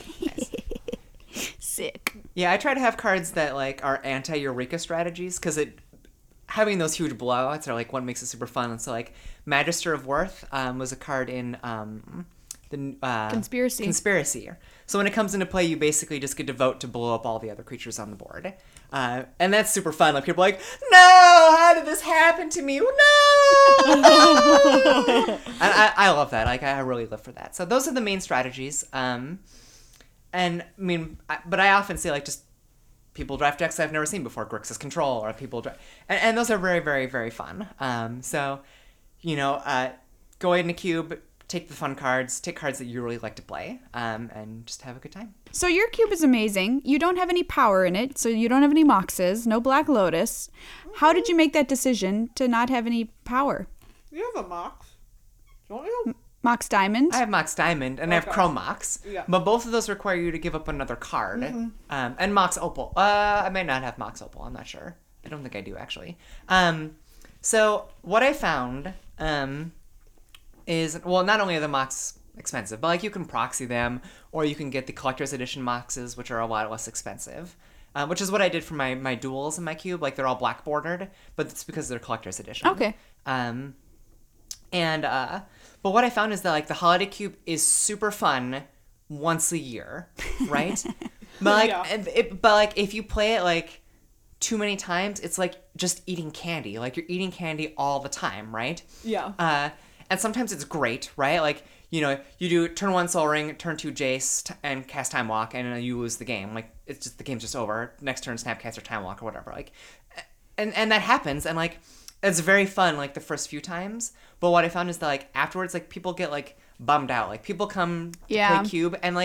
Speaker 2: Sick.
Speaker 3: yeah, I try to have cards that like are anti-Eureka strategies because it having those huge blowouts are like what makes it super fun. And so like Magister of Worth um, was a card in um, the uh,
Speaker 2: Conspiracy.
Speaker 3: Conspiracy. So when it comes into play, you basically just get to vote to blow up all the other creatures on the board. Uh, and that's super fun. Like people are like, no, how did this happen to me? No. and I, I love that. Like I really live for that. So those are the main strategies. Um, and I mean, I, but I often see like just people draft decks I've never seen before, Grixis Control, or people draft, and, and those are very, very, very fun. Um, so, you know, uh, go in the cube, take the fun cards, take cards that you really like to play, um, and just have a good time.
Speaker 2: So your cube is amazing. You don't have any power in it, so you don't have any Moxes, no Black Lotus. How did you make that decision to not have any power?
Speaker 1: You have a Mox, don't you?
Speaker 2: Mox Diamond?
Speaker 3: I have Mox Diamond and I have
Speaker 1: Okay.
Speaker 3: Chrome Mox,
Speaker 1: Yeah.
Speaker 3: but both of those require you to give up another card. Um, and Mox Opal. Uh, I may not have Mox Opal. I'm not sure. I don't think I do actually. Um, so what I found um, is well, not only are the Mox expensive, but like you can proxy them, or you can get the collector's edition Moxes, which are a lot less expensive. Um, which is what I did for my my duels in my cube. Like they're all black bordered, but it's because they're collector's edition.
Speaker 2: Okay.
Speaker 3: Um, and uh, but what I found is that like the holiday cube is super fun once a year, right? but like,
Speaker 1: Yeah.
Speaker 3: and it, but like if you play it like too many times, it's like just eating candy. Like you're eating candy all the time, right?
Speaker 1: Yeah.
Speaker 3: Uh, and sometimes it's great, right? Like, you know, you do turn one Soul Ring, turn two Jace, t- and cast Time Walk, and then you lose the game. Like, it's just, the game's just over. Next turn, Snapcast or Time Walk or whatever. Like, and, and that happens, and like, it's very fun, like, the first few times. But what I found is that, like, afterwards, like, people get, like, bummed out. Like, people come to
Speaker 2: Yeah.
Speaker 3: play Cube, and, like,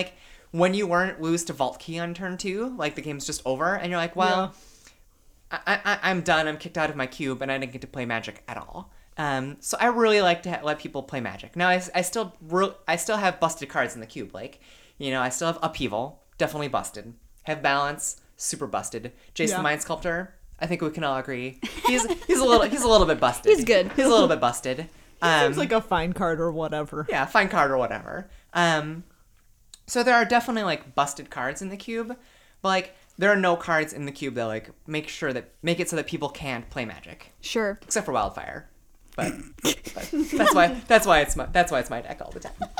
Speaker 3: when you weren't lose to Vault Key on turn two, like the game's just over, and you're like, well, yeah. I, I, I'm done. I'm kicked out of my cube, and I didn't get to play Magic at all. Um, so I really like to ha- let people play Magic. Now I, I still re- I still have busted cards in the cube. Like, you know, I still have Upheaval, definitely busted. Have Balance, super busted. Jason
Speaker 1: Yeah.
Speaker 3: the Mind Sculptor, I think we can all agree he's he's a little he's a little bit busted.
Speaker 2: He's good.
Speaker 3: He's a little bit busted. Um,
Speaker 1: Seems like a fine card or whatever.
Speaker 3: yeah, fine card or whatever. Um, so there are definitely like busted cards in the cube, but like there are no cards in the cube that like make sure that make it so that people can't play Magic,
Speaker 2: Sure.
Speaker 3: except for Wildfire. But, but that's why that's why it's my that's why it's my deck all the time.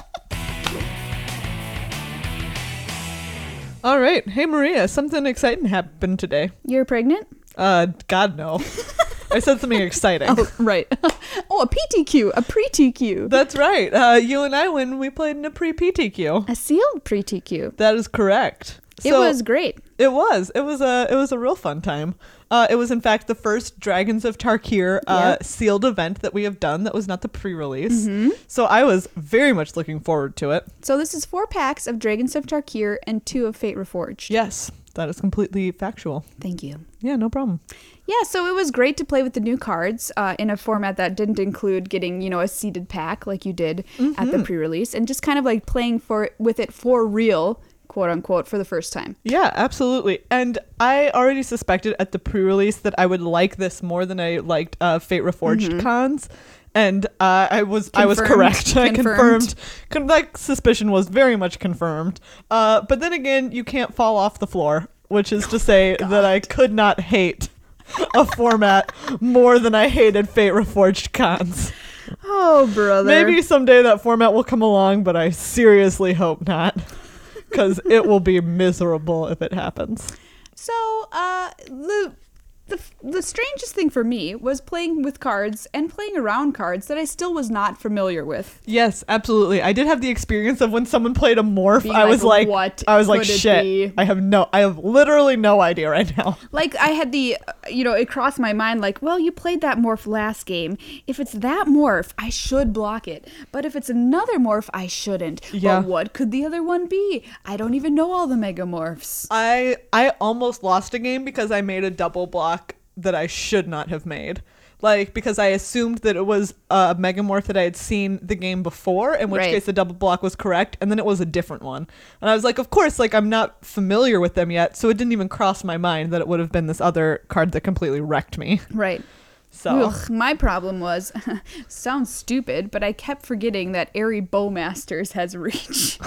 Speaker 1: All right. Hey, Maria, something exciting happened today.
Speaker 2: You're pregnant?
Speaker 1: Uh, God, no. I said something exciting.
Speaker 2: Oh, right. Oh, a P T Q, a pre-T Q.
Speaker 1: That's right. Uh, you and I, when we played in a pre-P T Q.
Speaker 2: A sealed pre-T Q.
Speaker 1: That is correct.
Speaker 2: It
Speaker 1: So-
Speaker 2: was great.
Speaker 1: It was. It was a. It was a real fun time. Uh, it was in fact the first Dragons of Tarkir uh,
Speaker 2: Yep.
Speaker 1: sealed event that we have done. That was not the pre-release.
Speaker 2: Mm-hmm.
Speaker 1: So I was very much looking forward to it.
Speaker 2: So this is four packs of Dragons of Tarkir and two of Fate Reforged.
Speaker 1: Yes, that is completely factual.
Speaker 2: Thank you.
Speaker 1: Yeah, no problem.
Speaker 2: Yeah, so it was great to play with the new cards uh, in a format that didn't include getting, you know, a seeded pack like you did at the pre-release, and just kind of like playing for with it for real, quote unquote, for the first time.
Speaker 1: Yeah, absolutely. And I already suspected at the pre-release that I would like this more than I liked uh, Fate Reforged cons. And uh, I was I was
Speaker 2: Confirmed.
Speaker 1: correct. I
Speaker 2: Confirmed.
Speaker 1: confirmed. Con- that suspicion was very much confirmed. Uh, but then again, you can't fall off the floor, which is to say that I could not hate a format more than I hated Fate Reforged cons.
Speaker 2: Oh, brother.
Speaker 1: Maybe someday that format will come along, but I seriously hope not. Because it will be miserable if it happens.
Speaker 2: So, uh, the, the the strangest thing for me was playing with cards and playing around cards that I still was not familiar with.
Speaker 1: Yes, absolutely. I did have the experience of when someone played a morph.
Speaker 2: Being
Speaker 1: I was
Speaker 2: like,
Speaker 1: like,
Speaker 2: what
Speaker 1: I was like,
Speaker 2: could it
Speaker 1: shit.
Speaker 2: be?
Speaker 1: I have no, I have literally no idea right now.
Speaker 2: Like, I had the, uh, you know, it crossed my mind, like, well, you played that morph last game. If it's that morph, I should block it. But if it's another morph, I shouldn't.
Speaker 1: Yeah.
Speaker 2: But what could the other one be? I don't even know all the megamorphs.
Speaker 1: I I almost lost a game because I made a double block that I should not have made. Like, because I assumed that it was a megamorph that I had seen the game before, in which
Speaker 2: Right.
Speaker 1: case the double block was correct, and then it was a different one. And I was like, of course, like, I'm not familiar with them yet, so it didn't even cross my mind that it would have been this other card that completely wrecked me.
Speaker 2: Right.
Speaker 1: So,
Speaker 2: Ugh, my problem was, sounds stupid, but I kept forgetting that Airy Bowmasters has reach.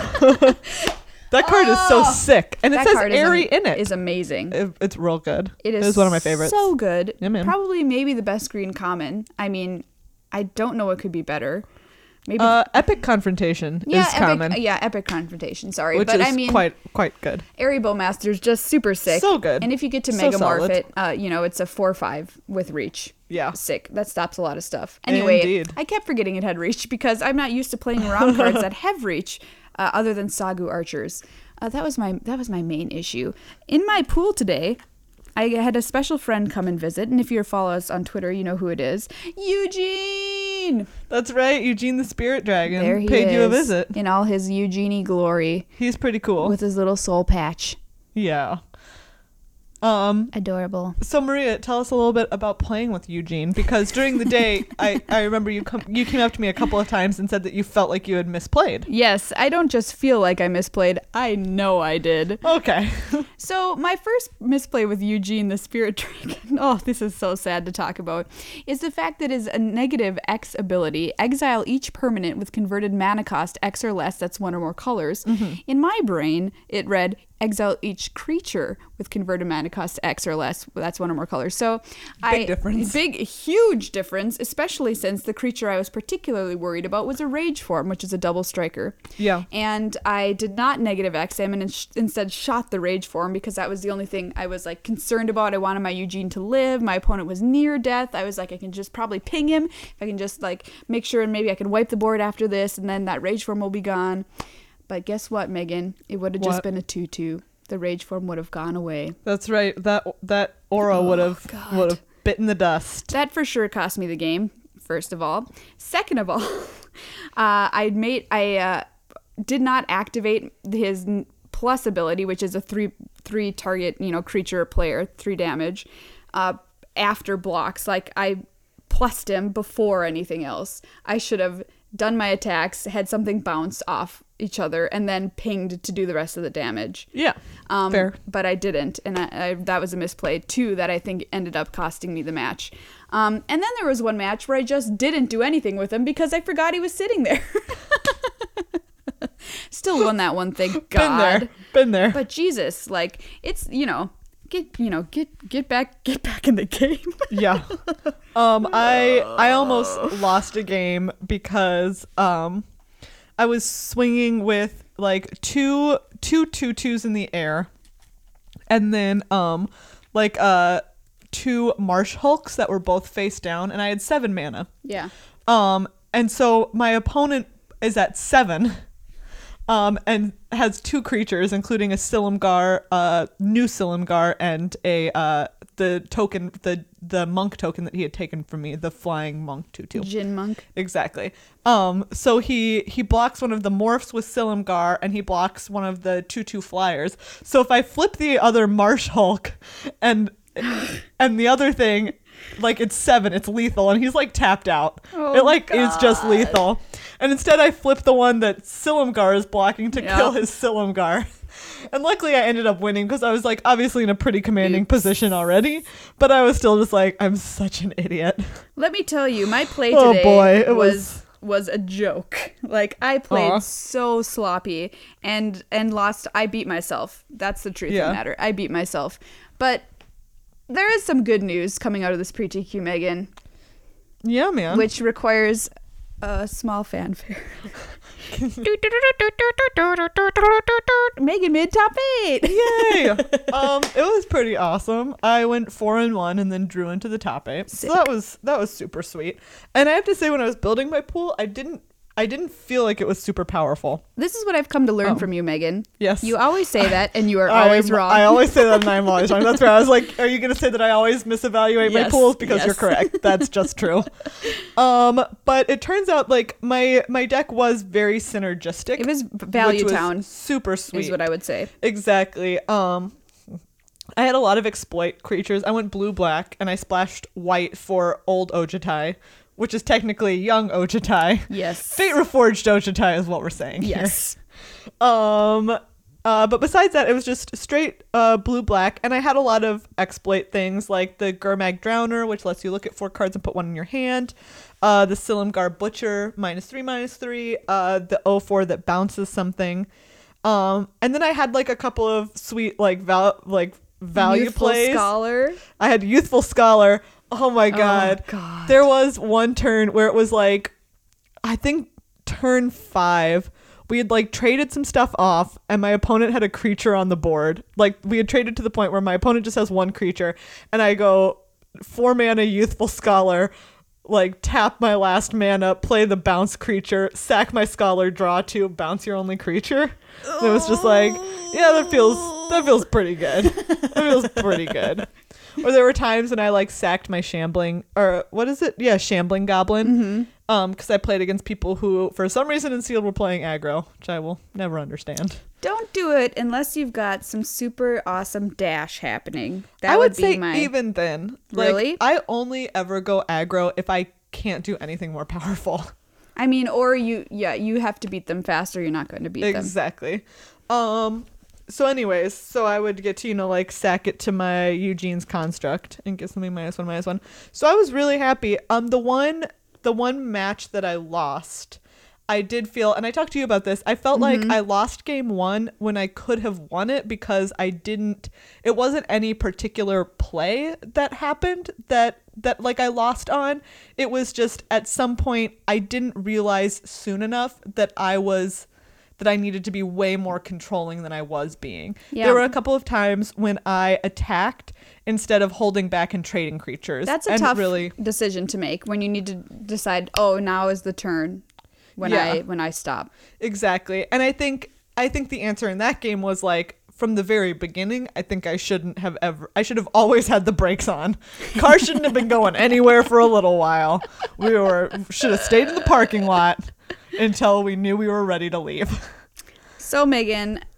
Speaker 1: that card is so
Speaker 2: Oh!
Speaker 1: sick. And it
Speaker 2: That
Speaker 1: says
Speaker 2: card is
Speaker 1: Airy
Speaker 2: am-
Speaker 1: in it.
Speaker 2: is amazing.
Speaker 1: It- It's real good.
Speaker 2: It is
Speaker 1: It is one of my favorites.
Speaker 2: So good.
Speaker 1: Yeah, man.
Speaker 2: Probably maybe the best green common. I mean, I don't know what could be better. Maybe
Speaker 1: Uh, Epic Confrontation
Speaker 2: yeah,
Speaker 1: is
Speaker 2: epic,
Speaker 1: common,
Speaker 2: yeah, epic confrontation. Sorry,
Speaker 1: which
Speaker 2: but
Speaker 1: is
Speaker 2: I mean,
Speaker 1: quite quite good.
Speaker 2: Airy Bowmaster's just super sick.
Speaker 1: So good.
Speaker 2: And if you get to
Speaker 1: So
Speaker 2: megamorph
Speaker 1: solid.
Speaker 2: it, uh, you know, it's a four five with reach.
Speaker 1: Yeah.
Speaker 2: Sick. That stops a lot of stuff. Anyway,
Speaker 1: Indeed.
Speaker 2: I kept forgetting it had reach because I'm not used to playing around cards that have reach, uh, other than Sagu Archers. Uh, that was my that was my main issue. In my pool today, I had a special friend come and visit, and if you follow us on Twitter, you know who it is. Eugene!
Speaker 1: That's right, Eugene the Spirit Dragon
Speaker 2: There he
Speaker 1: paid
Speaker 2: is.
Speaker 1: you a visit.
Speaker 2: In all his Eugenie glory
Speaker 1: He's pretty cool.
Speaker 2: with his little soul patch.
Speaker 1: yeah. Um.
Speaker 2: Adorable.
Speaker 1: So Maria, tell us a little bit about playing with Eugene, because during the day, I, I remember you come you came up to me a couple of times and said that you felt like you had misplayed.
Speaker 2: Yes, I don't just feel like I misplayed. I know I did.
Speaker 1: Okay.
Speaker 2: So my first misplay with Eugene the Spirit Dragon, oh, this is so sad to talk about, is the fact that his a negative X ability, exile each permanent with converted mana cost X or less, that's one or more colors. In my brain, it read exile each creature with converted mana cost X or less, that's one or more colors. So I
Speaker 1: difference.
Speaker 2: Big, huge difference, especially since the creature I was particularly worried about was a Rage form, which is a double striker.
Speaker 1: Yeah.
Speaker 2: And I did not negative X him and ins- instead shot the Rage form because that was the only thing I was like concerned about. I wanted my Eugene to live. My opponent was near death. I was like, I can just probably ping him. If I can just like make sure and maybe I can wipe the board after this and then that Rage form will be gone. But guess what, Megan? It would have just
Speaker 1: What?
Speaker 2: been a two two. The Rage form would have gone away.
Speaker 1: That's right. That that aura would have
Speaker 2: Oh, God.
Speaker 1: would have bitten the dust.
Speaker 2: That for sure cost me the game, first of all. Second of all, uh, I made I uh, did not activate his n- plus ability, which is a three three target, you know, creature player, three damage, uh, after blocks. Like I plussed him before anything else. I should have done my attacks, had something bounce off each other, and then pinged to do the rest of the damage.
Speaker 1: Yeah,
Speaker 2: Um,
Speaker 1: fair.
Speaker 2: But I didn't, and I, I, that was a misplay too that I think ended up costing me the match. Um, and then there was one match where I just didn't do anything with him because I forgot he was sitting there. Still won that one, thank God.
Speaker 1: Been there. Been there.
Speaker 2: But Jesus, like it's you know, get you know, get get back, get back in the game.
Speaker 1: Yeah. Um, I I almost lost a game because um, I was swinging with like two two two twos in the air, and then um, like uh, two Marsh Hulks that were both face down, and I had seven mana.
Speaker 2: Yeah.
Speaker 1: Um, and so my opponent is at seven. Um, and has two creatures, including a Silumgar, uh, new Silumgar, and a uh, the token, the the monk token that he had taken from me, the flying monk two two.
Speaker 2: Jin Monk.
Speaker 1: Exactly. Um, so he he blocks one of the morphs with Silumgar, and he blocks one of the two two flyers. So if I flip the other Marsh Hulk, and and the other thing, like it's seven, it's lethal, and he's like tapped out.
Speaker 2: Oh,
Speaker 1: it like is just
Speaker 2: God.
Speaker 1: lethal. And instead I flip the one that Silumgar is blocking to
Speaker 2: Yep.
Speaker 1: kill his Silumgar. And luckily I ended up winning because I was like obviously in a pretty commanding
Speaker 2: Oops.
Speaker 1: position already, but I was still just like, I'm such an idiot.
Speaker 2: Let me tell you, my play
Speaker 1: Oh,
Speaker 2: today
Speaker 1: boy, it
Speaker 2: was,
Speaker 1: was-
Speaker 2: was a joke. Like I played
Speaker 1: Aw.
Speaker 2: so sloppy and and lost. I beat myself. That's the truth
Speaker 1: Yeah.
Speaker 2: of the matter. I beat myself. But there is some good news coming out of this pre-T Q, Megan,
Speaker 1: Yeah, man.
Speaker 2: which requires a small fanfare. Megan made top eight.
Speaker 1: Yay! um, it was pretty awesome. I went four and one and then drew into the top eight.
Speaker 2: Sick.
Speaker 1: So that was that was super sweet. And I have to say, when I was building my pool, I didn't I didn't feel like it was super powerful.
Speaker 2: This is what I've come to learn
Speaker 1: Oh.
Speaker 2: from you, Megan.
Speaker 1: Yes.
Speaker 2: You always say that, and you are always
Speaker 1: I'm-
Speaker 2: wrong.
Speaker 1: I always say that, and I'm always wrong. That's where I was like, "Are you going to say that I always misevaluate my
Speaker 2: Yes,
Speaker 1: pools?" Because
Speaker 2: yes.
Speaker 1: you're correct. That's just true. Um, but it turns out like my my deck was very synergistic.
Speaker 2: It was Value
Speaker 1: which was
Speaker 2: Town,
Speaker 1: super sweet.
Speaker 2: is what I would say.
Speaker 1: Exactly. Um, I had a lot of exploit creatures. I went blue black, and I splashed white for old Ojutai, which is technically young Ojutai.
Speaker 2: Yes.
Speaker 1: Fate Reforged Ojutai is what we're saying. here.
Speaker 2: Yes.
Speaker 1: Um, uh, but besides that, it was just straight uh, blue black, and I had a lot of exploit things like the Gurmag Drowner, which lets you look at four cards and put one in your hand. Uh, the Silumgar Butcher, minus three, minus three. Uh, the oh four that bounces something. Um, and then I had like a couple of sweet like val like value
Speaker 2: Youthful
Speaker 1: plays.
Speaker 2: Scholar.
Speaker 1: I had Youthful Scholar. Oh my god.
Speaker 2: God.
Speaker 1: There was one turn where it was like, I think turn five, we had like traded some stuff off, and my opponent had a creature on the board. Like we had traded to the point where my opponent just has one creature, and I go four mana Youthful Scholar, like tap my last mana, play the bounce creature, sack my Scholar, draw two, bounce your only creature. And it was just like, yeah, that feels that feels pretty good. That feels pretty good. Or there were times when I like sacked my shambling, or what is it? Yeah, shambling goblin.
Speaker 2: Mm-hmm.
Speaker 1: Um, because I played against people who, for some reason in Sealed, were playing aggro, which I will never understand.
Speaker 2: Don't do it unless you've got some super awesome dash happening. That
Speaker 1: I would,
Speaker 2: would be
Speaker 1: say
Speaker 2: my.
Speaker 1: even then, like,
Speaker 2: Really?
Speaker 1: I only ever go aggro if I can't do anything more powerful.
Speaker 2: I mean, or you, yeah, you have to beat them faster. You're not going to beat them.
Speaker 1: Exactly. Um. So, anyways, so I would get to, you know, like sack it to my Eugene's construct and get something minus one, minus one. So I was really happy. Um, the one, the one match that I lost, I did feel, and I talked to you about this, I felt
Speaker 2: Mm-hmm.
Speaker 1: like I lost game one when I could have won it because I didn't, it wasn't any particular play that happened that, that like I lost on. It was just at some point I didn't realize soon enough that I was, that I needed to be way more controlling than I was being.
Speaker 2: Yeah.
Speaker 1: There were a couple of times when I attacked instead of holding back and trading creatures.
Speaker 2: That's a
Speaker 1: and
Speaker 2: tough
Speaker 1: really,
Speaker 2: decision to make when you need to decide. Oh, now is the turn when
Speaker 1: Yeah.
Speaker 2: I when I stop.
Speaker 1: exactly. And I think I think the answer in that game was like, from the very beginning, I think I shouldn't have ever, I should have always had the brakes on. Car shouldn't have been going anywhere for a little while. We were, should have stayed in the parking lot until we knew we were ready to leave.
Speaker 2: So Megan,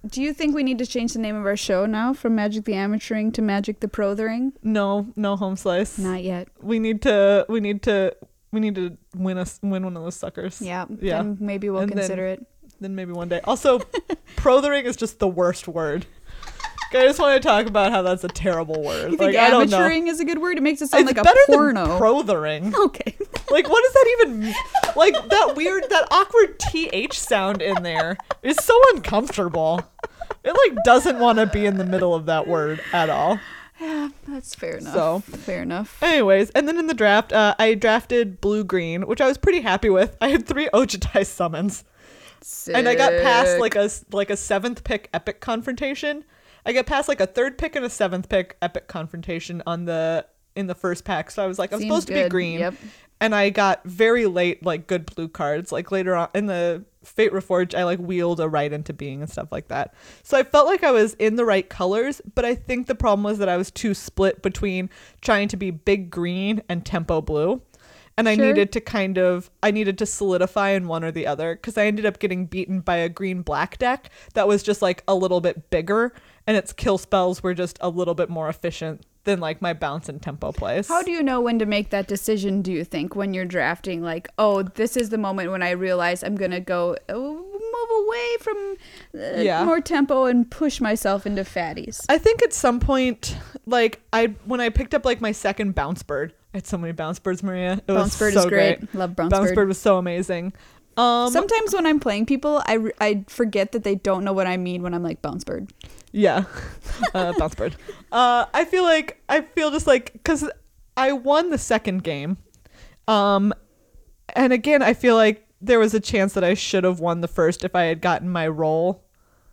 Speaker 2: do you think we need to change the name of our show now from Magic the Amateuring to Magic the Prothering?
Speaker 1: No, no home slice.
Speaker 2: Not yet.
Speaker 1: We need to. We need to. We need to win us win one of those suckers.
Speaker 2: Yeah.
Speaker 1: Yeah.
Speaker 2: Then maybe we'll
Speaker 1: And
Speaker 2: consider
Speaker 1: then-
Speaker 2: it.
Speaker 1: Then maybe one day. Also, prothering is just the worst word. I just want to talk about how that's a terrible word.
Speaker 2: You think
Speaker 1: like I don't know.
Speaker 2: amateuring is a good word? It makes it sound
Speaker 1: It's
Speaker 2: like a
Speaker 1: better
Speaker 2: porno.
Speaker 1: than prothering.
Speaker 2: Okay.
Speaker 1: Like, what does that even mean? Like, that weird, that awkward T H sound in there is so uncomfortable. It, like, doesn't want to be in the middle of that word at all.
Speaker 2: Yeah, that's fair enough.
Speaker 1: So.
Speaker 2: Fair enough.
Speaker 1: Anyways, and then in the draft, uh, I drafted blue-green, which I was pretty happy with. I had three Ojutai summons.
Speaker 2: Sick.
Speaker 1: And I got past, like, a, like a seventh pick epic confrontation. I got past, like, a third pick and a seventh pick epic confrontation on the in the first pack. So I was like, I'm
Speaker 2: Seems
Speaker 1: supposed to be
Speaker 2: good.
Speaker 1: green.
Speaker 2: Yep.
Speaker 1: And I got very late, like, good blue cards. Like, later on in the Fate Reforged, I, like, wheeled a right into being and stuff like that. So I felt like I was in the right colors, but I think the problem was that I was too split between trying to be big green and tempo blue. And I
Speaker 2: Sure.
Speaker 1: needed to kind of, I needed to solidify in one or the other because I ended up getting beaten by a green-black deck that was just, like, a little bit bigger, and its kill spells were just a little bit more efficient than, like, my bounce and tempo plays.
Speaker 2: How do you know when to make that decision, do you think, when you're drafting? Like, oh, this is the moment when I realize I'm going to go oh, move away from uh,
Speaker 1: Yeah.
Speaker 2: more tempo and push myself into fatties.
Speaker 1: I think at some point, like, I when I picked up, like, my second bounce bird, I had so many bounce birds, Maria. It
Speaker 2: Bounce
Speaker 1: was
Speaker 2: bird
Speaker 1: so
Speaker 2: is great. Love bounce,
Speaker 1: Bounce
Speaker 2: bird.
Speaker 1: bird was so amazing. Um,
Speaker 2: Sometimes when I'm playing people, I, re- I forget that they don't know what I mean when I'm like bounce bird.
Speaker 1: Yeah. uh, bounce bird. Uh, I feel like, I feel just like, because I won the second game. Um, and again, I feel like there was a chance that I should have won the first if I had gotten my roll.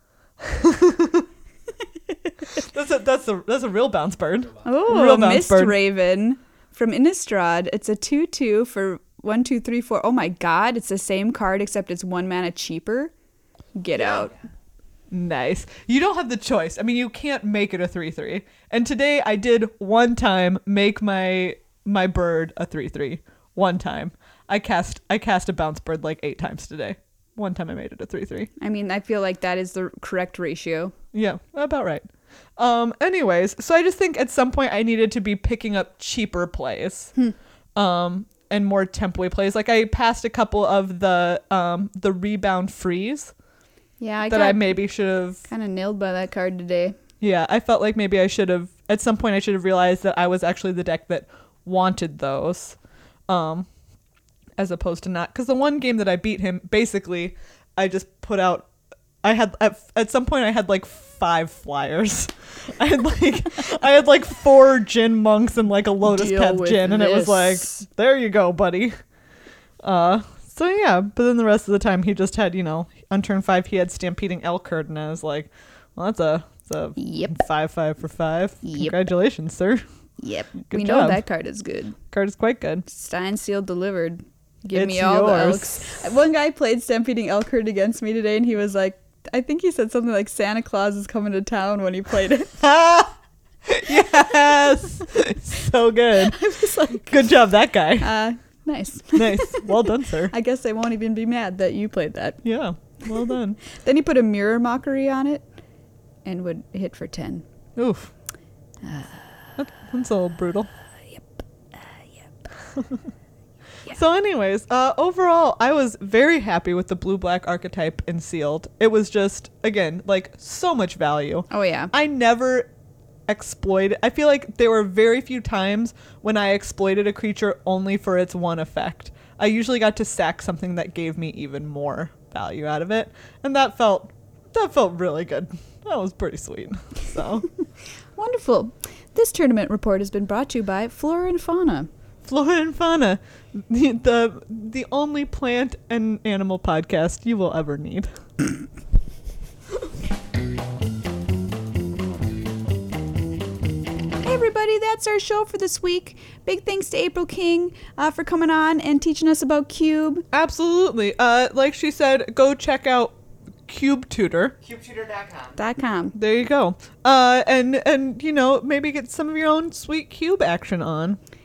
Speaker 1: that's a that's a that's a real bounce bird.
Speaker 2: Oh,
Speaker 1: Real bounce
Speaker 2: Mist
Speaker 1: bird.
Speaker 2: Raven from Innistrad. It's a two two for one, two, three, four. Oh my god, it's the same card except it's one mana cheaper. Get out.
Speaker 1: Nice. You don't have the choice. I mean, you can't make it a three three. And today I did one time make my my bird a three three. One time. I cast I cast a bounce bird like eight times today. One time I made it a three three.
Speaker 2: I mean, I feel like that is the correct ratio.
Speaker 1: Yeah, about right. Um anyways, so I just think at some point I needed to be picking up cheaper plays. Um and more tempo plays. Like I passed a couple of the um the rebound freeze
Speaker 2: Yeah, I
Speaker 1: that
Speaker 2: got
Speaker 1: I maybe should have
Speaker 2: kind of nailed by that card today.
Speaker 1: Yeah, I felt like maybe I should have, at some point I should have realized that I was actually the deck that wanted those, um, as opposed to not. Because the one game that I beat him, basically, I just put out, I had, at, at some point I had like five flyers. I had like, I had like four Jin monks and like a Lotus
Speaker 2: Deal
Speaker 1: Path
Speaker 2: with
Speaker 1: Jin, and it was like,
Speaker 2: this.
Speaker 1: there you go, buddy. Uh, so yeah, but then the rest of the time he just had, you know, on turn five he had Stampeding Elkherd, and I was like, well, that's a, that's a
Speaker 2: Yep.
Speaker 1: five five for five.
Speaker 2: Yep.
Speaker 1: Congratulations, sir.
Speaker 2: Yep.
Speaker 1: Good
Speaker 2: we know
Speaker 1: job.
Speaker 2: that card is good.
Speaker 1: Card is quite good.
Speaker 2: Stein Seal delivered. Give me
Speaker 1: It's
Speaker 2: all the
Speaker 1: yours.
Speaker 2: elks. One guy played Stampeding Elkherd against me today, and he was like, I think he said something like Santa Claus is coming to town when he played it.
Speaker 1: Ah! Yes! So good.
Speaker 2: I was like,
Speaker 1: Good job, that guy.
Speaker 2: uh, nice.
Speaker 1: Nice. Well done, sir.
Speaker 2: I guess they won't even be mad that you played that.
Speaker 1: Yeah. Well done.
Speaker 2: Then he put a Mirror Mockery on it and would hit for ten.
Speaker 1: Oof. That- That's a little brutal.
Speaker 2: Yep. Uh, yep.
Speaker 1: So anyways, uh, overall, I was very happy with the blue-black archetype in Sealed. It was just, again, like, so much value.
Speaker 2: Oh, yeah.
Speaker 1: I never exploited. I feel like there were very few times when I exploited a creature only for its one effect. I usually got to sack something that gave me even more value out of it, and that felt that felt really good. That was pretty sweet. So,
Speaker 2: Wonderful. This tournament report has been brought to you by Flora and Fauna.
Speaker 1: Flora and Fauna, the, the the only plant and animal podcast you will ever need.
Speaker 2: Hey everybody, that's our show for this week. Big thanks to April King uh, for coming on and teaching us about Cube.
Speaker 1: Absolutely. Uh, like she said, go check out Cube Tutor.
Speaker 3: Cube tutor dot com.
Speaker 2: Dot com.
Speaker 1: There you go. Uh, and and you know, maybe get some of your own sweet cube action on.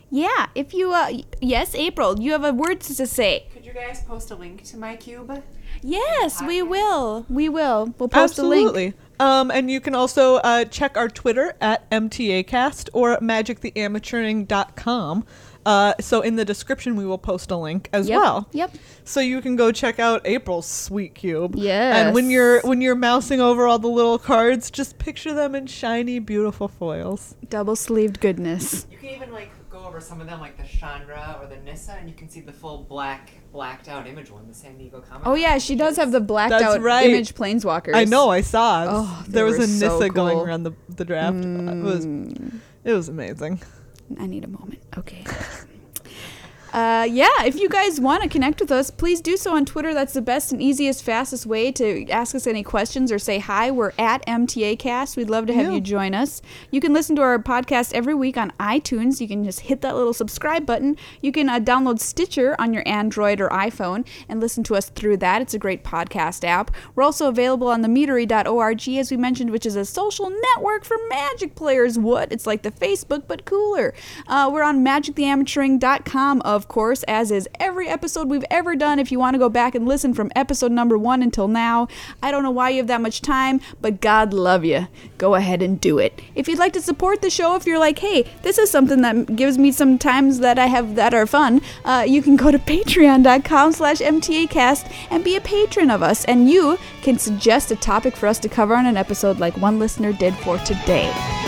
Speaker 2: Yeah, if you, uh, y- yes, April, you have a word to say.
Speaker 3: Could you guys post a link to my cube?
Speaker 2: Yes, we will. We will. We'll post a link.
Speaker 1: Absolutely. Um, and you can also uh, check our Twitter at M T A cast or magic the amateuring dot com. Uh, so in the description, we will post a link as
Speaker 2: Yep,
Speaker 1: well.
Speaker 2: yep.
Speaker 1: So you can go check out April's sweet cube.
Speaker 2: Yes.
Speaker 1: And when you're when you're mousing over all the little cards, just picture them in shiny, beautiful foils.
Speaker 2: Double-sleeved goodness.
Speaker 3: You can even like go over some of them, like the Chandra or the Nissa, and you can see the full black, blacked out image one, the San Diego Comic.
Speaker 2: Oh, yeah, she does have the blacked
Speaker 1: That's
Speaker 2: out
Speaker 1: right.
Speaker 2: image planeswalkers.
Speaker 1: I know, I saw it.
Speaker 2: Oh, they
Speaker 1: there was
Speaker 2: were
Speaker 1: a
Speaker 2: so
Speaker 1: Nissa going
Speaker 2: cool.
Speaker 1: around the the draft. It was it was amazing.
Speaker 2: I need a moment. Okay. Uh, yeah, if you guys want to connect with us, please do so on Twitter. That's the best and easiest, fastest way to ask us any questions or say hi. We're at M T A cast. We'd love to have
Speaker 1: Yeah.
Speaker 2: you join us. You can listen to our podcast every week on iTunes. You can just hit that little subscribe button. You can uh, download Stitcher on your Android or iPhone and listen to us through that. It's a great podcast app. We're also available on the metery dot org, as we mentioned, which is a social network for Magic players. What? It's like the Facebook, but cooler. Uh, we're on magic the amateuring dot com, of course, as is every episode we've ever done. If you want to go back and listen from episode number one until now, I don't know why you have that much time, but God love you. Go ahead and do it. If you'd like to support the show, if you're like, hey, this is something that gives me some times that I have that are fun, uh, you can go to patreon dot com slash M T A cast and be a patron of us, and you can suggest a topic for us to cover on an episode like one listener did for today.